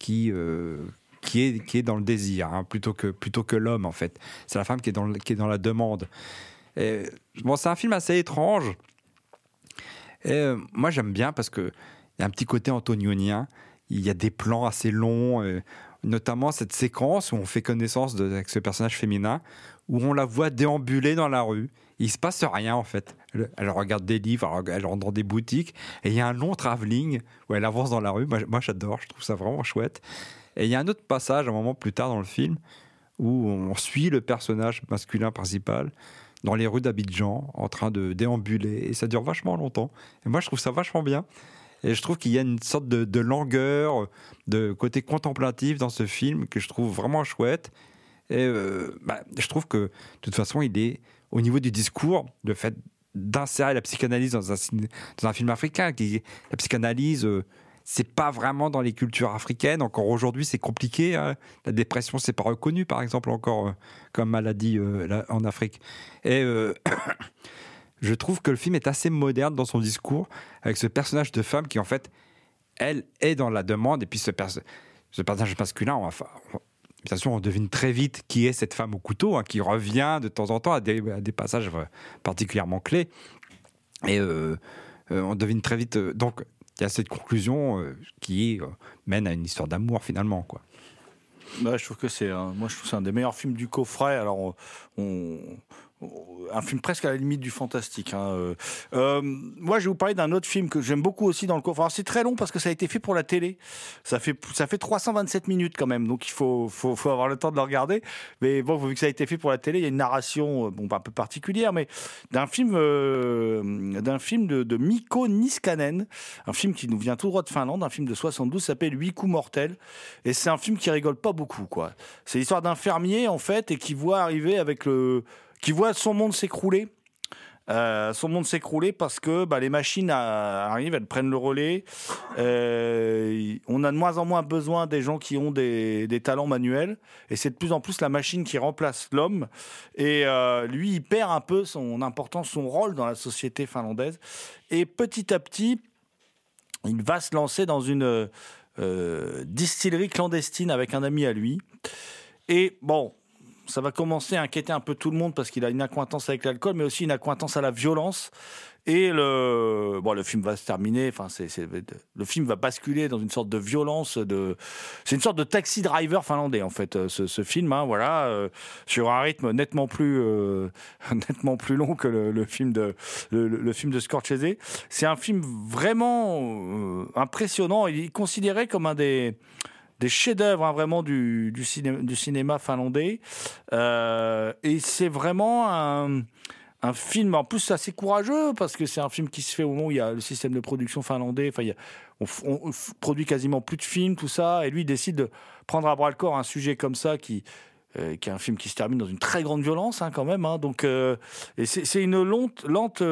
est dans le désir, plutôt que l'homme en fait. C'est la femme qui est dans la demande. Et, bon, c'est un film assez étrange. Et, moi j'aime bien parce qu'il y a un petit côté antonionien. Il y a des plans assez longs, notamment cette séquence où on fait connaissance avec ce personnage féminin, où on la voit déambuler dans la rue. Il se passe rien en fait. Elle regarde des livres, elle rentre dans des boutiques, et il y a un long travelling où elle avance dans la rue. Moi j'adore, je trouve ça vraiment chouette. Et il y a un autre passage, un moment plus tard dans le film, où on suit le personnage masculin principal dans les rues d'Abidjan, en train de déambuler, et ça dure vachement longtemps. Et moi, je trouve ça vachement bien. Et je trouve qu'il y a une sorte de langueur, de côté contemplatif dans ce film que je trouve vraiment chouette. Et je trouve que, de toute façon, il est, au niveau du discours, le fait d'insérer la psychanalyse dans un film africain, la psychanalyse... c'est pas vraiment dans les cultures africaines. Encore aujourd'hui, c'est compliqué. La dépression, c'est pas reconnu, par exemple, encore comme maladie en Afrique. Et je trouve que le film est assez moderne dans son discours, avec ce personnage de femme qui, en fait, elle est dans la demande. Et puis ce personnage masculin, bien sûr, on devine très vite qui est cette femme au couteau, qui revient de temps en temps à des passages particulièrement clés. Et on devine très vite... donc, il y a cette conclusion qui mène à une histoire d'amour finalement, quoi. Bah, je trouve que c'est un des meilleurs films du coffret. Alors un film presque à la limite du fantastique. Moi, je vais vous parler d'un autre film que j'aime beaucoup aussi dans le coffret. Alors, c'est très long parce que ça a été fait pour la télé. Ça fait 327 minutes quand même, donc il faut avoir le temps de le regarder. Mais bon, vu que ça a été fait pour la télé, il y a une narration un peu particulière, mais d'un film de Mikko Niskanen, un film qui nous vient tout droit de Finlande, un film de 72, s'appelle 8 coups mortels. Et c'est un film qui rigole pas beaucoup, quoi. C'est l'histoire d'un fermier en fait, et qui voit arriver qui voit son monde s'écrouler. Son monde s'écrouler parce que les machines arrivent, elles prennent le relais. On a de moins en moins besoin des gens qui ont des talents manuels. Et c'est de plus en plus la machine qui remplace l'homme. Et lui, il perd un peu son importance, son rôle dans la société finlandaise. Et petit à petit, il va se lancer dans une distillerie clandestine avec un ami à lui. Et bon... ça va commencer à inquiéter un peu tout le monde parce qu'il a une accointance avec l'alcool, mais aussi une accointance à la violence. Et le film va se terminer. Enfin, le film va basculer dans une sorte de violence. C'est une sorte de Taxi Driver finlandais en fait. Ce film, hein, voilà, sur un rythme nettement plus long que le film de Scorsese. C'est un film vraiment impressionnant. Il est considéré comme un des chefs-d'œuvre, hein, vraiment du cinéma finlandais. Et c'est vraiment un film, en plus, assez courageux, parce que c'est un film qui se fait au moment où il y a le système de production finlandais. Enfin, on produit quasiment plus de films, tout ça. Et lui, il décide de prendre à bras-le-corps un sujet comme ça, qui est un film qui se termine dans une très grande violence, hein, quand même. Hein. Donc, et c'est une lente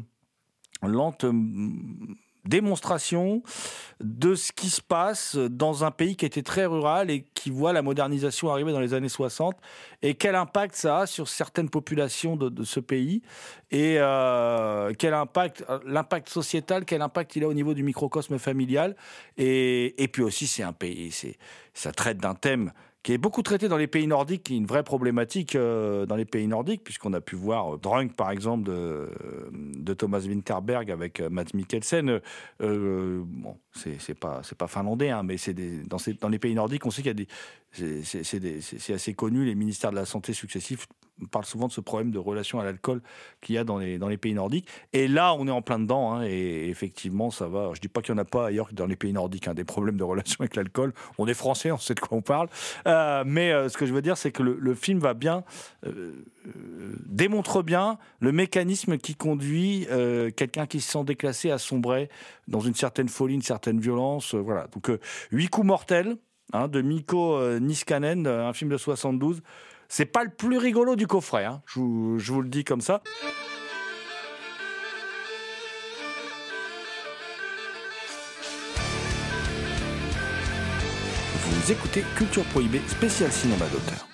démonstration de ce qui se passe dans un pays qui était très rural et qui voit la modernisation arriver dans les années 60 et quel impact ça a sur certaines populations de ce pays et l'impact sociétal, quel impact il a au niveau du microcosme familial et puis aussi c'est un pays, ça traite d'un thème qui est beaucoup traité dans les pays nordiques, qui est une vraie problématique dans les pays nordiques, puisqu'on a pu voir Drunk, par exemple, de Thomas Vinterberg avec Mads Mikkelsen. Bon, c'est pas finlandais, hein, mais dans les pays nordiques, on sait qu'il y a c'est assez connu, les ministères de la Santé successifs parlent souvent de ce problème de relation à l'alcool qu'il y a dans les pays nordiques. Et là, on est en plein dedans, hein, et effectivement, ça va. Je dis pas qu'il n'y en a pas ailleurs que dans les pays nordiques, hein, des problèmes de relation avec l'alcool. On est français, on sait de quoi on parle. Mais ce que je veux dire, c'est que le film va bien, démontre bien le mécanisme qui conduit quelqu'un qui se sent déclassé à sombrer dans une certaine folie, une certaine violence. Voilà. Donc, 8 coups mortels, hein, de Mikko Niskanen, un film de 72. C'est pas le plus rigolo du coffret, hein. Je vous le dis comme ça. Vous écoutez Culture Prohibée, spécial cinéma d'auteur.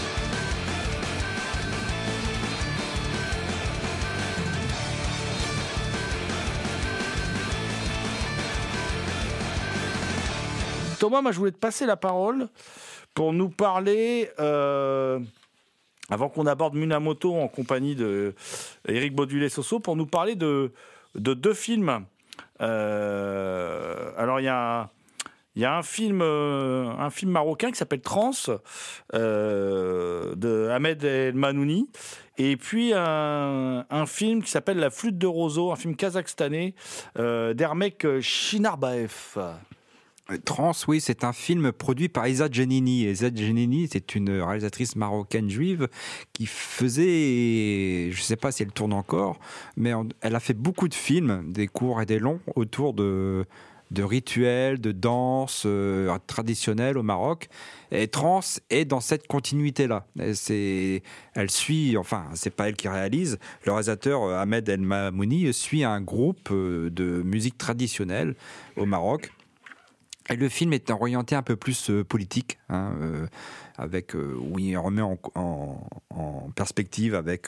Thomas, moi je voulais te passer la parole pour nous parler, avant qu'on aborde Minamoto en compagnie de Éric Baudulay-Sosso, pour nous parler de 2 films. Alors il y a un film marocain qui s'appelle Trans, de Ahmed El Manouni, et puis un film qui s'appelle La Flûte de Roseau, un film kazakhstanais d'Ermek Shinarbaev. Trans, oui, c'est un film produit par Isa Djenini. Isa Djenini, c'est une réalisatrice marocaine juive qui faisait, je ne sais pas si elle tourne encore, mais elle a fait beaucoup de films, des courts et des longs, autour de rituels, de danse traditionnelle au Maroc. Et Trans est dans cette continuité-là. Elle suit, enfin, c'est pas elle qui réalise, le réalisateur Ahmed El Mamouni suit un groupe de musique traditionnelle au Maroc. Et le film est orienté un peu plus politique, hein, où il remet en perspective avec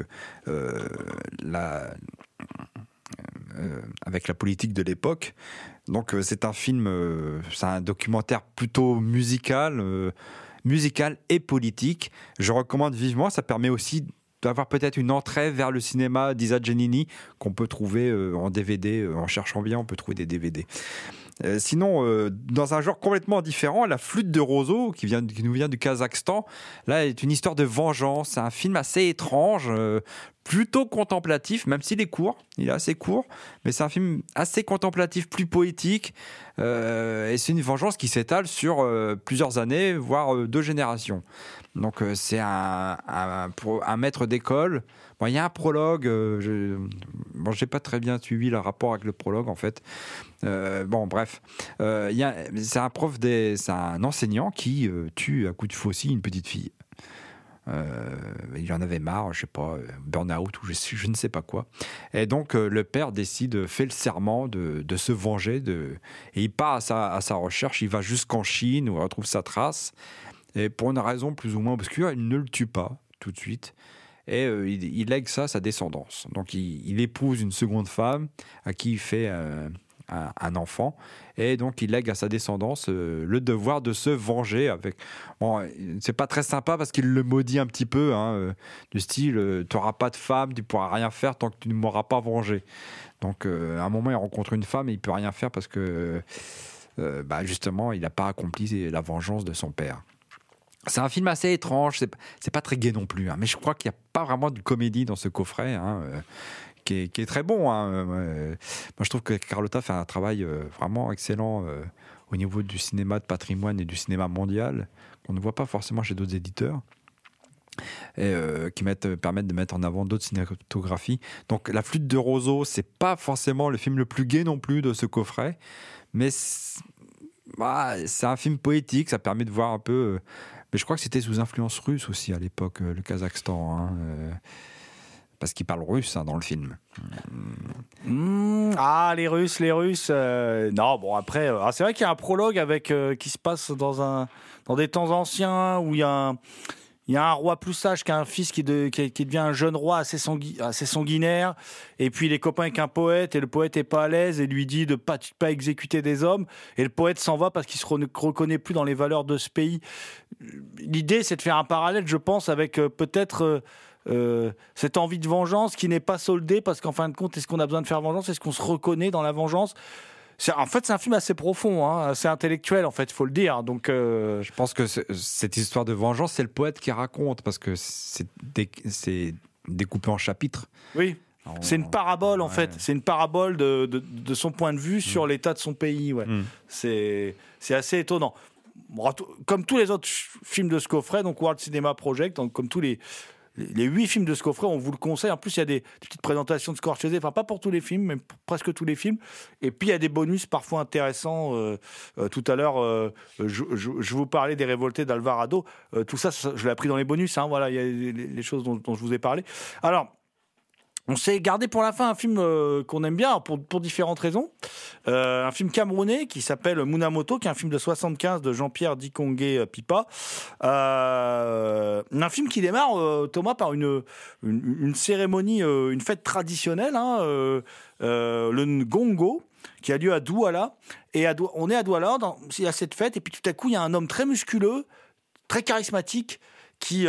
la politique de l'époque. Donc c'est un film, c'est un documentaire plutôt musical et politique. Je recommande vivement, ça permet aussi d'avoir peut-être une entrée vers le cinéma d'Isa Djenini qu'on peut trouver en DVD, en cherchant bien, on peut trouver des DVD. Sinon, dans un genre complètement différent, La Flûte de Roseau, qui nous vient du Kazakhstan, là, est une histoire de vengeance. C'est un film assez étrange, plutôt contemplatif, même s'il est court. Il est assez court, mais c'est un film assez contemplatif, plus poétique. Et c'est une vengeance qui s'étale sur plusieurs années, voire 2 générations. Donc, c'est un maître d'école. Bon, il y a un prologue. J'ai pas très bien suivi le rapport avec le prologue, en fait. Bref. C'est un enseignant qui tue à coup de faucille une petite fille. Il en avait marre, je sais pas, burn-out ou je ne sais pas quoi. Et donc le père fait le serment de se venger, et il part à sa recherche. Il va jusqu'en Chine où il retrouve sa trace. Et pour une raison plus ou moins obscure, il ne le tue pas tout de suite. Et il lègue ça à sa descendance. Donc il épouse une seconde femme à qui il fait un enfant, et donc il lègue à sa descendance le devoir de se venger. Bon, c'est pas très sympa parce qu'il le maudit un petit peu, du style tu n'auras pas de femme, tu pourras rien faire tant que tu ne m'auras pas vengé. Donc à un moment il rencontre une femme et il peut rien faire parce que justement il n'a pas accompli la vengeance de son père. C'est un film assez étrange, c'est pas très gai non plus, mais je crois qu'il n'y a pas vraiment de comédie dans ce coffret, qui est très bon. Moi, je trouve que Carlotta fait un travail vraiment excellent au niveau du cinéma de patrimoine et du cinéma mondial, qu'on ne voit pas forcément chez d'autres éditeurs, et qui permettent de mettre en avant d'autres cinématographies. Donc La Flûte de Roseau, c'est pas forcément le film le plus gai non plus de ce coffret, mais c'est un film poétique, ça permet de voir un peu... mais je crois que c'était sous influence russe aussi à l'époque, le Kazakhstan, parce qu'ils parlent russe dans le film. Les Russes. Non, bon, après, c'est vrai qu'il y a un prologue qui se passe dans des temps anciens où il y a un roi plus sage qui a un fils qui devient un jeune roi assez sanguinaire, et puis il est copain avec un poète, et le poète est pas à l'aise et lui dit de pas exécuter des hommes, et le poète s'en va parce qu'il se reconnaît plus dans les valeurs de ce pays. L'idée, c'est de faire un parallèle, je pense, avec peut-être cette envie de vengeance qui n'est pas soldée, parce qu'en fin de compte, est-ce qu'on a besoin de faire vengeance? Est-ce qu'on se reconnaît dans la vengeance? En fait, c'est un film assez profond, assez intellectuel, en fait, il faut le dire. Donc, je pense que cette histoire de vengeance, c'est le poète qui raconte, parce que c'est découpé en chapitres. Oui, c'est une parabole, en fait. C'est une parabole de son point de vue sur l'état de son pays. Ouais. C'est assez étonnant. Comme tous les autres films de ce coffret, donc World Cinema Project, donc comme tous les 8 films de ce coffret, on vous le conseille. En plus, il y a des petites présentations de Scorsese, enfin pas pour tous les films, mais pour presque tous les films. Et puis, il y a des bonus parfois intéressants. Tout à l'heure, je vous parlais des Révoltés d'Alvarado. Tout ça, je l'ai appris dans les bonus. Voilà, il y a les choses dont je vous ai parlé. Alors, on s'est gardé pour la fin un film qu'on aime bien, pour différentes raisons. Un film camerounais qui s'appelle Munamoto, qui est un film de 75 de Jean-Pierre Dikongé Pipa. Un film qui démarre, Thomas, par une cérémonie, une fête traditionnelle, le Ngongo, qui a lieu à Douala. Et on est à Douala, il y a cette fête, et puis tout à coup, il y a un homme très musculeux, très charismatique, qui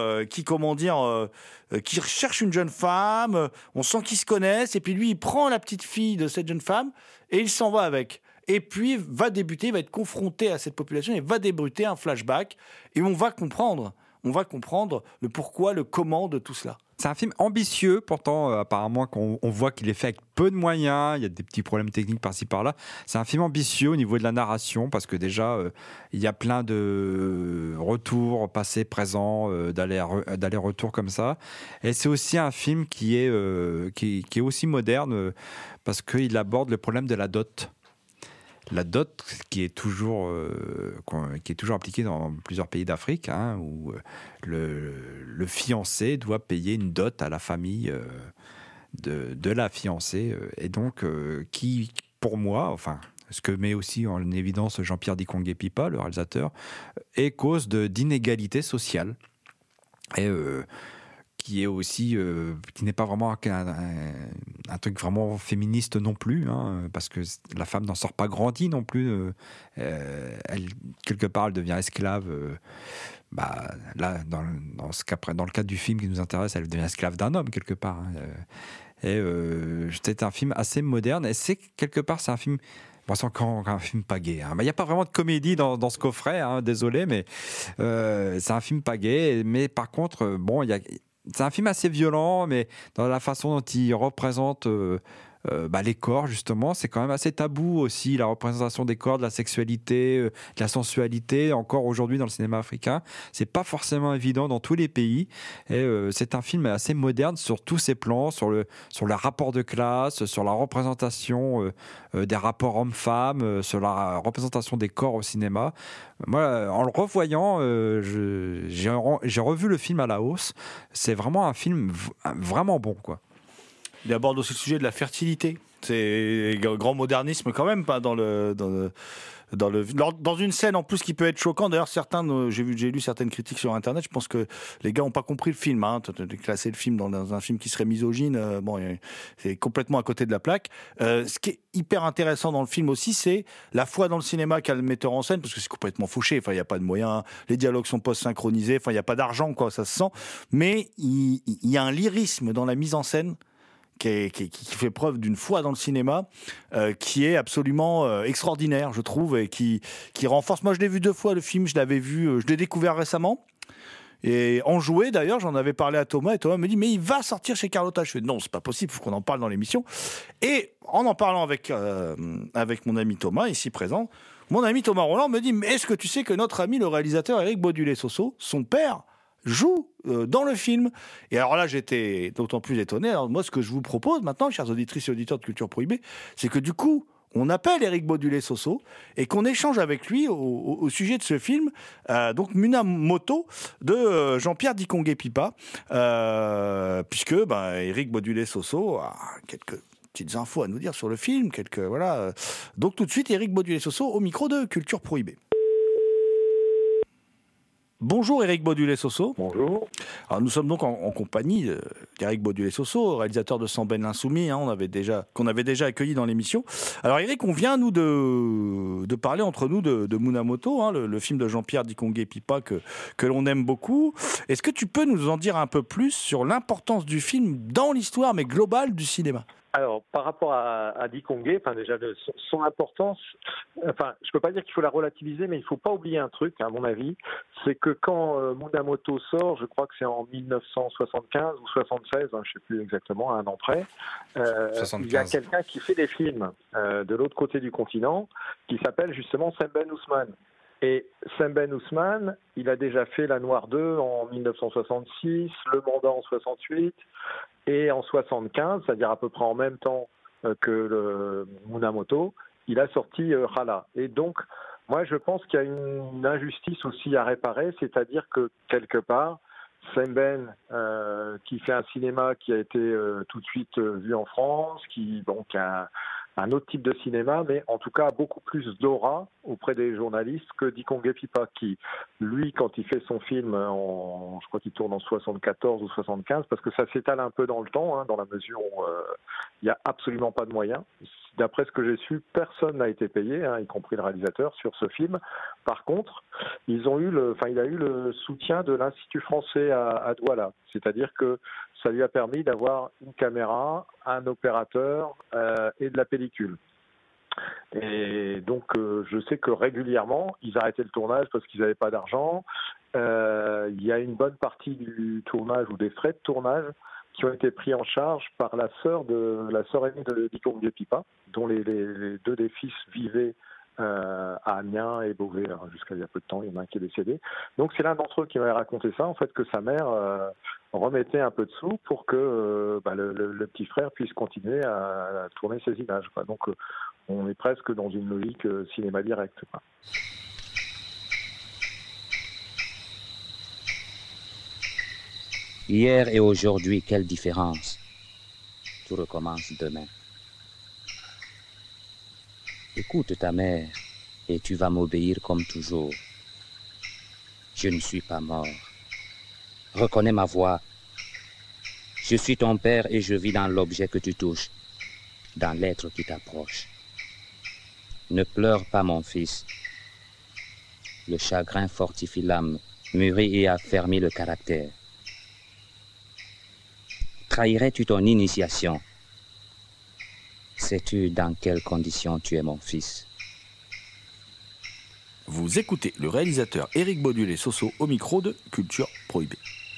cherche une jeune femme, on sent qu'ils se connaissent, et puis lui, il prend la petite fille de cette jeune femme, et il s'en va avec. Et puis, il va être confronté à cette population, et va débuter un flashback, et on va comprendre le pourquoi, le comment de tout cela. C'est un film ambitieux, pourtant apparemment qu'on voit qu'il est fait avec peu de moyens, il y a des petits problèmes techniques par-ci par-là. C'est un film ambitieux au niveau de la narration, parce que déjà il y a plein de retours, passé, présent, d'aller-retour comme ça. Et c'est aussi un film qui est aussi moderne, parce qu'il aborde le problème de la dot. La dot qui est toujours appliquée dans plusieurs pays d'Afrique, où le fiancé doit payer une dot à la famille de la fiancée, et donc qui, pour moi, ce que met aussi en évidence Jean-Pierre Dikongé Pipa, le réalisateur, est cause d'inégalité sociale, et qui est aussi qui n'est pas vraiment un truc vraiment féministe non plus, parce que la femme n'en sort pas grandie non plus. Elle, quelque part, elle devient esclave. Là, dans le cadre du film qui nous intéresse, elle devient esclave d'un homme quelque part. C'est un film assez moderne, et quelque part, c'est un film. Bon, c'est encore un film pas gai. Il n'y a pas vraiment de comédie dans ce coffret, désolé, mais c'est un film pas gai. Mais par contre, c'est un film assez violent, mais dans la façon dont il représente les corps, justement, c'est quand même assez tabou aussi, la représentation des corps, de la sexualité, de la sensualité. Encore aujourd'hui dans le cinéma africain, c'est pas forcément évident dans tous les pays. Et c'est un film assez moderne sur tous ses plans, sur le rapport de classe, sur la représentation des rapports hommes-femmes, sur la représentation des corps au cinéma. Moi, en le revoyant, j'ai revu le film à la hausse. C'est vraiment un film vraiment bon, quoi. Il aborde aussi le sujet de la fertilité, C'est grand modernisme quand même, pas dans une scène en plus qui peut être choquant. D'ailleurs, j'ai lu certaines critiques sur Internet. Je pense que les gars n'ont pas compris le film. Classer le film dans un film qui serait misogyne, c'est complètement à côté de la plaque. Ce qui est hyper intéressant dans le film aussi, c'est la foi dans le cinéma qu'a le metteur en scène, parce que c'est complètement fauché. Enfin, il n'y a pas de moyens. Les dialogues sont post-synchronisés. Enfin, il n'y a pas d'argent, quoi. Ça se sent. Mais il y a un lyrisme dans la mise en scène qui fait preuve d'une foi dans le cinéma, qui est absolument extraordinaire, je trouve, et qui renforce. Moi, je l'ai vu 2 fois, le film. Je l'ai découvert récemment. Et en jouet, d'ailleurs, j'en avais parlé à Thomas, et Thomas me dit, mais il va sortir chez Carlotta. Je fais, non, c'est pas possible, il faut qu'on en parle dans l'émission. Et en parlant avec mon ami Thomas, ici présent, mon ami Thomas Roland me dit, mais est-ce que tu sais que notre ami, le réalisateur Éric Baudulé-Sosso, son père, joue dans le film? Et alors là, j'étais d'autant plus étonné. Alors moi, ce que je vous propose maintenant, chers auditrices et auditeurs de Culture Prohibée, c'est que du coup, on appelle Éric Baudulé-Sosso et qu'on échange avec lui au sujet de ce film, donc Munamoto de Jean-Pierre Dikongué-Pipa, puisque Éric Baudulé-Sosso a quelques petites infos à nous dire sur le film, voilà. Donc tout de suite, Éric Baudulé-Sosso au micro de Culture Prohibée. Bonjour Éric Baudulé-Sosso. Bonjour. Alors nous sommes donc en compagnie d'Éric Baudulé-Sosso, réalisateur de Sans Ben l'Insoumis, qu'on avait déjà accueilli dans l'émission. Alors Éric, on vient nous de parler entre nous de Munamoto, le film de Jean-Pierre Dikongué-Pipa que l'on aime beaucoup. Est-ce que tu peux nous en dire un peu plus sur l'importance du film dans l'histoire, mais globale, du cinéma ? Alors, par rapport à Dikongué, déjà son importance, je peux pas dire qu'il faut la relativiser, mais il faut pas oublier un truc, à mon avis, c'est que quand Munamoto sort, je crois que c'est en 1975 ou 76, je sais plus exactement, à un an près, il y a quelqu'un qui fait des films de l'autre côté du continent, qui s'appelle justement Sam Ben Ousmane. Et Sam Ben Ousmane, il a déjà fait La Noire 2 en 1966, Le Mandat en 68, et en 75, c'est-à-dire à peu près en même temps que le Munamoto, il a sorti Rala. Et donc, moi, je pense qu'il y a une injustice aussi à réparer, c'est-à-dire que, quelque part, Sam Ben, qui fait un cinéma qui a été tout de suite vu en France, qui a un autre type de cinéma, mais en tout cas beaucoup plus d'aura auprès des journalistes que Dikongué-Pipa, qui, lui, quand il fait son film, je crois qu'il tourne en 74 ou 75, parce que ça s'étale un peu dans le temps, dans la mesure où il n'y a absolument pas de moyens. D'après ce que j'ai su, personne n'a été payé, y compris le réalisateur, sur ce film. Par contre, il a eu le soutien de l'Institut français à Douala, c'est-à-dire que ça lui a permis d'avoir une caméra, un opérateur et de la pellicule. Et donc, je sais que régulièrement, ils arrêtaient le tournage parce qu'ils n'avaient pas d'argent. Il y a une bonne partie du tournage ou des frais de tournage qui ont été pris en charge par la sœur aînée de Dikongué-Pipa, dont les 2 des fils vivaient à Amiens et Beauvais jusqu'à il y a peu de temps. Il y en a un qui est décédé. Donc c'est l'un d'entre eux qui m'avait raconté ça, en fait, que sa mère remettait un peu de sous pour que le petit frère puisse continuer à tourner ses images, quoi. Donc on est presque dans une logique cinéma direct, quoi. Hier et aujourd'hui, quelle différence. Tout recommence demain. Écoute ta mère et tu vas m'obéir comme toujours. Je ne suis pas mort. Reconnais ma voix. Je suis ton père et je vis dans l'objet que tu touches, dans l'être qui t'approche. Ne pleure pas, mon fils. Le chagrin fortifie l'âme, mûrit et affermit le caractère. Trahirais-tu ton initiation? Sais-tu dans quelles conditions tu es mon fils? Vous écoutez le réalisateur Éric Baudulé-Sosso au micro de Culture Prohibée.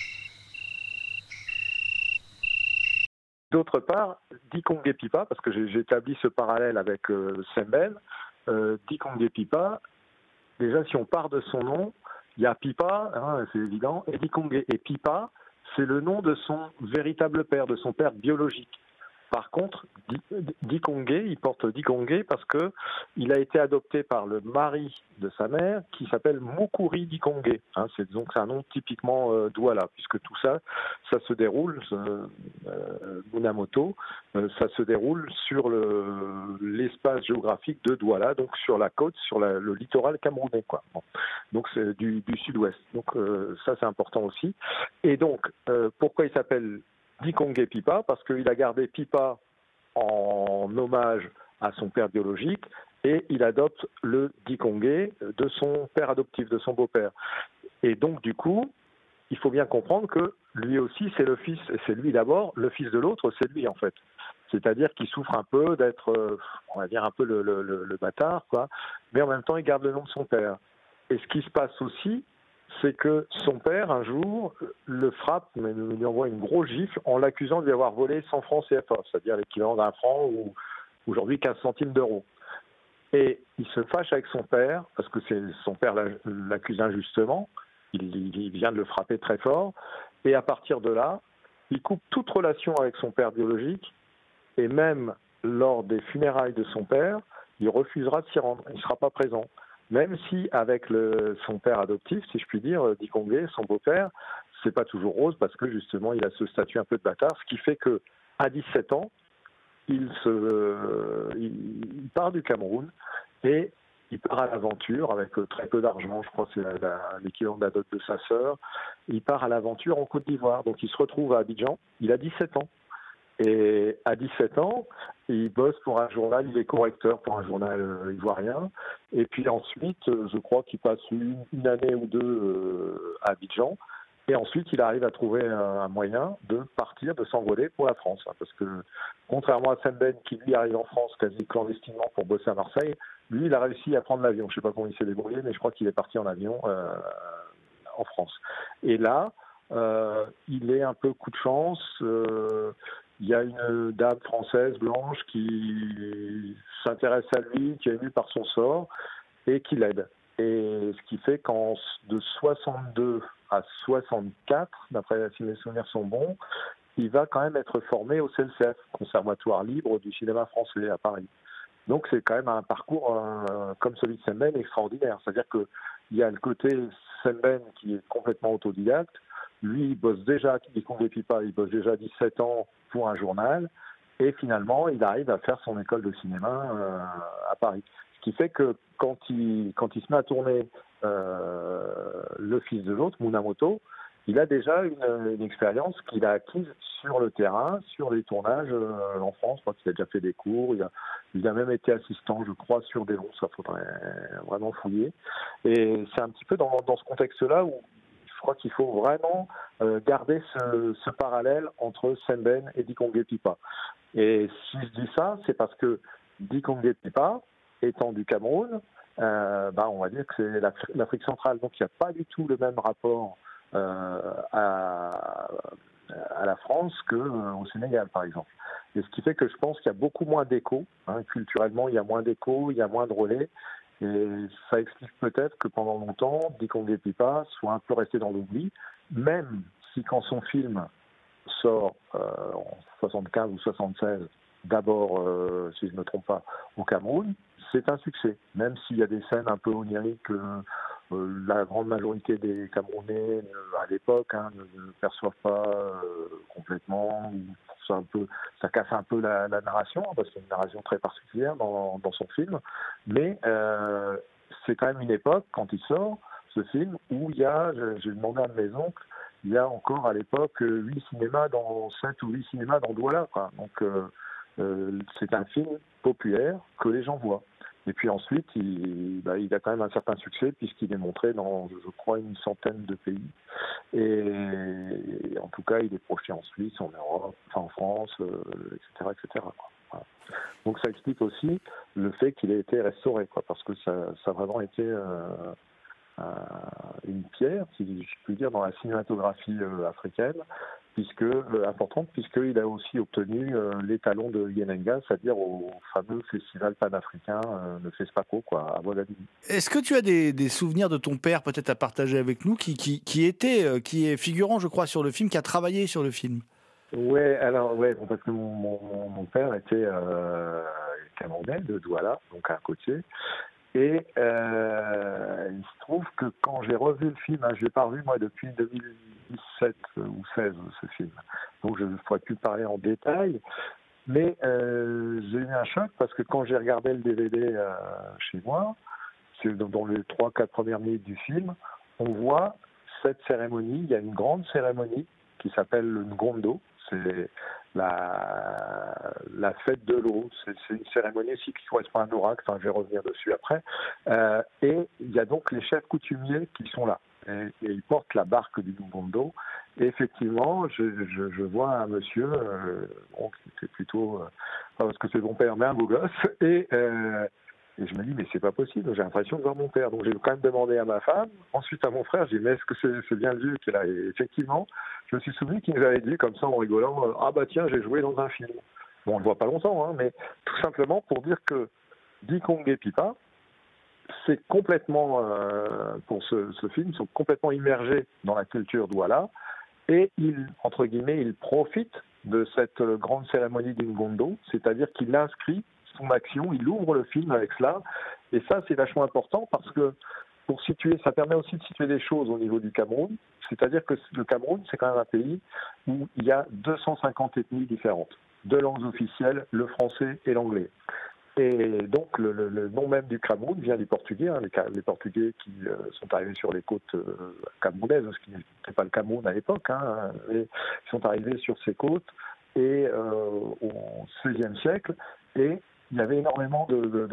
D'autre part, Dikongué-Pipa, parce que j'ai établi ce parallèle avec Sam Ben, Dikongué-Pipa, déjà si on part de son nom, il y a Pipa, c'est évident, et Dikongué. Et Pipa, c'est le nom de son véritable père, de son père biologique. Par contre, Dikongé, il porte Dikongé parce que il a été adopté par le mari de sa mère qui s'appelle Mukuri Dikongé. C'est donc un nom typiquement Douala, puisque tout ça se déroule, Minamoto, ça se déroule sur l'espace géographique de Douala, donc sur la côte, sur le littoral camerounais, quoi. Bon. Donc c'est du sud-ouest. Donc ça c'est important aussi. Et donc pourquoi il s'appelle Dikongé Pipa? Parce qu'il a gardé Pipa en hommage à son père biologique et il adopte le Dikongé de son père adoptif, de son beau-père. Et donc du coup, il faut bien comprendre que lui aussi c'est le fils, et c'est lui d'abord, le fils de l'autre c'est lui en fait. C'est-à-dire qu'il souffre un peu d'être, on va dire un peu le bâtard, quoi, mais en même temps il garde le nom de son père. Et ce qui se passe aussi, c'est que son père, un jour, le frappe, mais lui envoie une grosse gifle en l'accusant de lui avoir volé 100 francs CFA, c'est-à-dire l'équivalent d'un franc ou aujourd'hui 15 centimes d'euros. Et il se fâche avec son père, parce que son père l'accuse injustement, il vient de le frapper très fort, et à partir de là, il coupe toute relation avec son père biologique, et même lors des funérailles de son père, il refusera de s'y rendre, il ne sera pas présent. Même si avec son père adoptif, si je puis dire, Dikongé, son beau-père, c'est pas toujours rose parce que justement il a ce statut un peu de bâtard, ce qui fait que à 17 ans, il part du Cameroun et il part à l'aventure avec très peu d'argent, je crois que c'est l'équivalent de la dot de sa sœur. Il part à l'aventure en Côte d'Ivoire, donc il se retrouve à Abidjan, il a 17 ans. Et à 17 ans, il bosse pour un journal, il est correcteur pour un journal ivoirien. Et puis ensuite, je crois qu'il passe une année ou deux à Abidjan. Et ensuite, il arrive à trouver un moyen de partir, de s'envoler pour la France. Parce que, contrairement à Sembène, qui lui arrive en France quasi clandestinement pour bosser à Marseille, lui, il a réussi à prendre l'avion. Je ne sais pas comment il s'est débrouillé, mais je crois qu'il est parti en avion en France. Et là, il est un peu coup de chance. Il y a une dame française blanche qui s'intéresse à lui, qui est émue par son sort et qui l'aide. Et ce qui fait de 62 à 64, d'après si mes souvenirs sont bons, il va quand même être formé au CLCF, Conservatoire libre du cinéma français à Paris. Donc c'est quand même un parcours comme celui de Sembène extraordinaire. C'est-à-dire qu'il y a le côté Sembène qui est complètement autodidacte. Lui, il bosse déjà, Dikongé Pipa, il bosse déjà 17 ans pour un journal, et finalement, il arrive à faire son école de cinéma à Paris. Ce qui fait que quand il se met à tourner Le fils de l'autre, Minamoto, il a déjà une expérience qu'il a acquise sur le terrain, sur les tournages en France. Je crois qu'il a déjà fait des cours, il a même été assistant, je crois, sur des longs, ça faudrait vraiment fouiller. Et c'est un petit peu dans ce contexte-là où je crois qu'il faut vraiment garder ce parallèle entre Sembène et Dikongé Pipa. Et si je dis ça, c'est parce que Dikongé Pipa, étant du Cameroun, on va dire que c'est l'Afrique centrale. Donc il n'y a pas du tout le même rapport à la France qu'au Sénégal, par exemple. Et ce qui fait que je pense qu'il y a beaucoup moins d'écho. Culturellement, il y a moins d'écho, il y a moins de relais. Et ça explique peut-être que pendant longtemps, Dikongé Pipa soit un peu resté dans l'oubli, même si quand son film sort en 75 ou 76, d'abord, si je ne me trompe pas, au Cameroun, c'est un succès. Même s'il y a des scènes un peu oniriques, la grande majorité des Camerounais, à l'époque, ne perçoivent pas complètement. Ça casse un peu la narration, parce qu'il y a une narration très particulière dans son film. Mais c'est quand même une époque, quand il sort, ce film, où il y a, j'ai demandé à mes oncles, il y a encore à l'époque 7 ou 8 cinémas dans Douala, quoi. Donc c'est un film populaire que les gens voient. Et puis ensuite, il a quand même un certain succès puisqu'il est montré dans, je crois, une centaine de pays. Et en tout cas, il est projeté en Suisse, en Europe, en France, etc., etc. Voilà. Donc ça explique aussi le fait qu'il ait été restauré, quoi, parce que ça a vraiment été une pierre, si je puis dire, dans la cinématographie africaine, importante, puisqu'il a aussi obtenu l'étalon de Yenenga, c'est-à-dire au fameux festival panafricain de FESPACO, à Ouagadougou. Est-ce que tu as des souvenirs de ton père, peut-être à partager avec nous, qui est figurant, je crois, sur le film, qui a travaillé sur le film? Ouais, alors bon, parce que mon père était camerounais de Douala, donc à côté. Et il se trouve que quand j'ai revu le film, je l'ai pas revu moi depuis 2017 ou 16 ce film, donc je ne pourrais plus parler en détail. Mais j'ai eu un choc parce que quand j'ai regardé le DVD chez moi, c'est dans les 3-4 premières minutes du film, on voit cette cérémonie. Il y a une grande cérémonie qui s'appelle le Ngondo. C'est la fête de l'eau. C'est une cérémonie aussi qui correspond à un oracle. Enfin, je vais revenir dessus après. Et il y a donc les chefs coutumiers qui sont là. Et ils portent la barque du Ngondo. Et effectivement, je vois un monsieur, qui était plutôt, pas parce que c'est mon père, mais un beau gosse. Et je me dis, mais c'est pas possible, j'ai l'impression de voir mon père. Donc j'ai quand même demandé à ma femme, ensuite à mon frère, j'ai dit, mais est-ce que c'est bien le vieux qui est là? Et effectivement, je me suis souvenu qu'il nous avait dit, comme ça en rigolant, ah bah tiens, j'ai joué dans un film. Bon, on le voit pas longtemps, mais tout simplement pour dire que Dikongé Pipa, c'est complètement, pour ce film, ils sont complètement immergés dans la culture douala, et entre guillemets, il profite de cette grande cérémonie du Ngondo, c'est-à-dire qu'il inscrit son action, il ouvre le film avec cela, et ça c'est vachement important parce que pour situer, ça permet aussi de situer des choses au niveau du Cameroun, c'est-à-dire que le Cameroun c'est quand même un pays où il y a 250 ethnies différentes, 2 langues officielles, le français et l'anglais. Et donc le nom même du Cameroun vient du portugais, les Portugais qui sont arrivés sur les côtes camerounaises, ce qui n'était pas le Cameroun à l'époque, mais ils sont arrivés sur ces côtes et au XVIe siècle, et il y avait énormément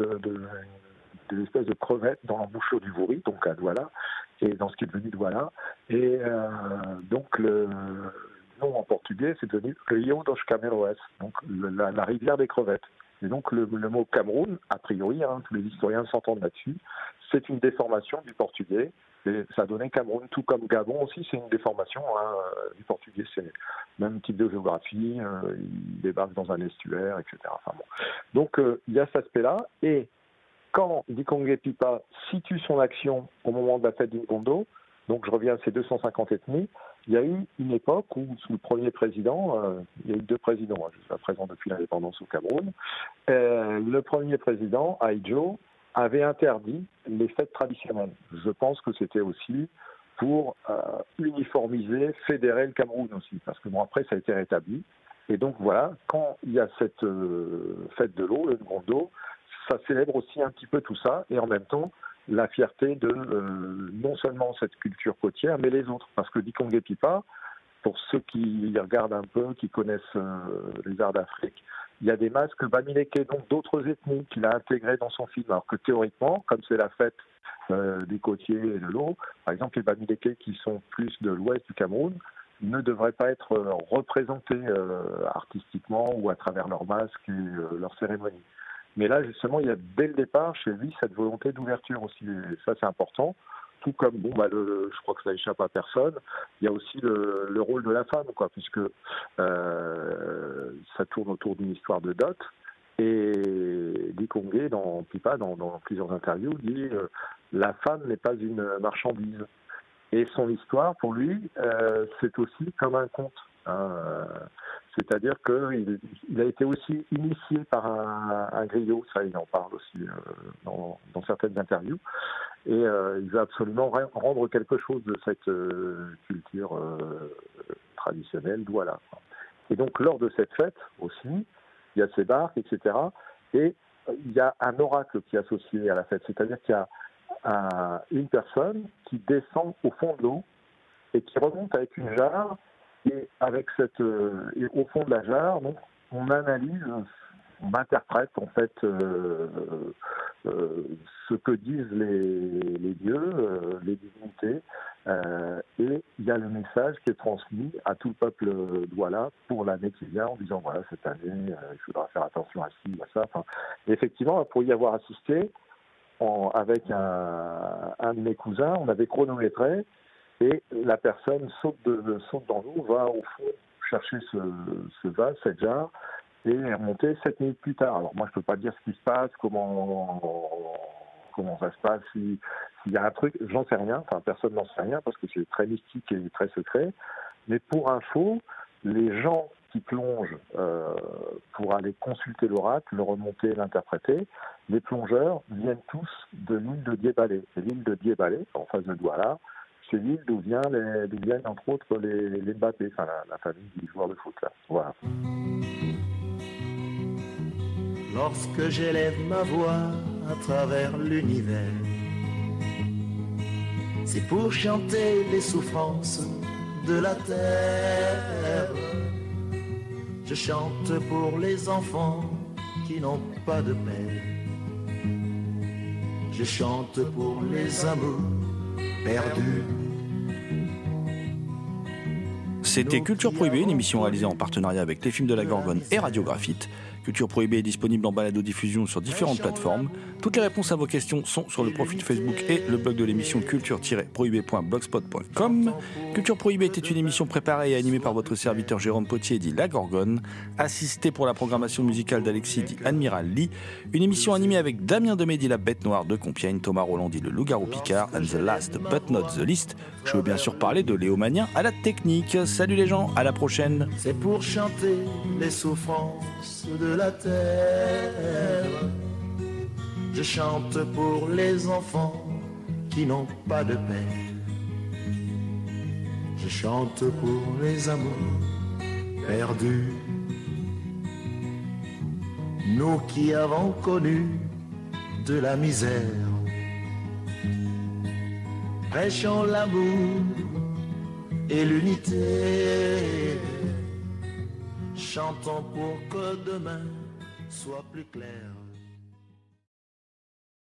d'espèces de crevettes dans l'embouchure du Vouri, donc à Douala, et dans ce qui est devenu Douala. Et donc le nom en portugais, c'est devenu Rio dos Cameroes, donc la rivière des crevettes. Et donc le mot Cameroun, a priori, tous les historiens s'entendent là-dessus, c'est une déformation du portugais, et ça donnait Cameroun, tout comme Gabon aussi, c'est une déformation du portugais, c'est le même type de géographie, il débarque dans un estuaire, etc. Enfin, bon. Donc il y a cet aspect-là, et quand Dikongé Pipa situe son action au moment de la fête du Ngondo, donc je reviens à ces 250 ethnies, il y a eu une époque où, sous le premier président, il y a eu 2 présidents, jusqu'à présent depuis l'indépendance au Cameroun, le premier président, Ahidjo, avait interdit les fêtes traditionnelles. Je pense que c'était aussi pour uniformiser, fédérer le Cameroun aussi, parce que bon, après ça a été rétabli. Et donc voilà, quand il y a cette fête de l'eau, le Ngondo, ça célèbre aussi un petit peu tout ça, et en même temps, la fierté de non seulement cette culture côtière, mais les autres. Parce que Dikongé Pipa, pour ceux qui regardent un peu, qui connaissent les arts d'Afrique, il y a des masques Bamileke, donc d'autres ethnies qu'il a intégrées dans son film. Alors que théoriquement, comme c'est la fête des côtiers et de l'eau, par exemple les Bamileke qui sont plus de l'ouest du Cameroun, ne devraient pas être représentés artistiquement ou à travers leurs masques et leurs cérémonies. Mais là, justement, il y a dès le départ, chez lui, cette volonté d'ouverture aussi. Et ça, c'est important. Tout comme, je crois que ça échappe à personne, il y a aussi le rôle de la femme, puisque ça tourne autour d'une histoire de dot. Et Dikongé, dans Pipa, dans plusieurs interviews, dit la femme n'est pas une marchandise. Et son histoire, pour lui, c'est aussi comme un conte. C'est-à-dire qu'il a été aussi initié par un griot, ça il en parle aussi dans certaines interviews, et il veut absolument rendre quelque chose de cette culture traditionnelle douala. Et donc lors de cette fête aussi, il y a ces barques, etc., et il y a un oracle qui est associé à la fête, c'est-à-dire qu'il y a une personne qui descend au fond de l'eau et qui remonte avec une jarre. Et avec et au fond de la jarre, donc, on analyse, on interprète en fait ce que disent les dieux, les divinités, et il y a le message qui est transmis à tout le peuple douala pour l'année qui vient, en disant voilà, cette année, il faudra faire attention à ci, à ça. Enfin, effectivement, pour y avoir assisté, avec un de mes cousins, on avait chronométré. Et la personne saute dans l'eau, va au fond chercher ce vase, cette jarre, et est remontée 7 minutes plus tard. Alors moi, je ne peux pas dire ce qui se passe, comment ça se passe, s'il y a un truc, j'en sais rien, personne n'en sait rien, parce que c'est très mystique et très secret. Mais pour info, les gens qui plongent pour aller consulter l'oracle, le remonter, l'interpréter, les plongeurs viennent tous de l'île de Diéballé. Et l'île de Diéballé, en face de Douala, c'est l'île d'où viennent entre autres les Mbappé, enfin la famille des joueurs de foot. Là. Voilà. Lorsque j'élève ma voix à travers l'univers, c'est pour chanter les souffrances de la terre. Je chante pour les enfants qui n'ont pas de père. Je chante pour les amours perdus. C'était Culture Prohibée, une émission réalisée en partenariat avec les films de la Gorgone et Radiographite. Culture Prohibée est disponible en balado-diffusion sur différentes plateformes. Toutes les réponses à vos questions sont sur le profil Facebook et le blog de l'émission culture-prohibée.blogspot.com. Culture Prohibée était une émission préparée et animée par votre serviteur Jérôme Potier, dit La Gorgone, assisté pour la programmation musicale d'Alexis, dit Admiral Lee. Une émission animée avec Damien Demey, dit La Bête Noire de Compiègne, Thomas Roland, dit Le Loup-Garou Picard, and the last but not the least. Je veux bien sûr parler de Léo Magnien à la technique. Salut les gens, à la prochaine. C'est pour chanter les souffrances de la terre. Je chante pour les enfants qui n'ont pas de père. Je chante pour les amours perdus. Nous qui avons connu de la misère, prêchons l'amour et l'unité. Chantons pour que demain soit plus clair.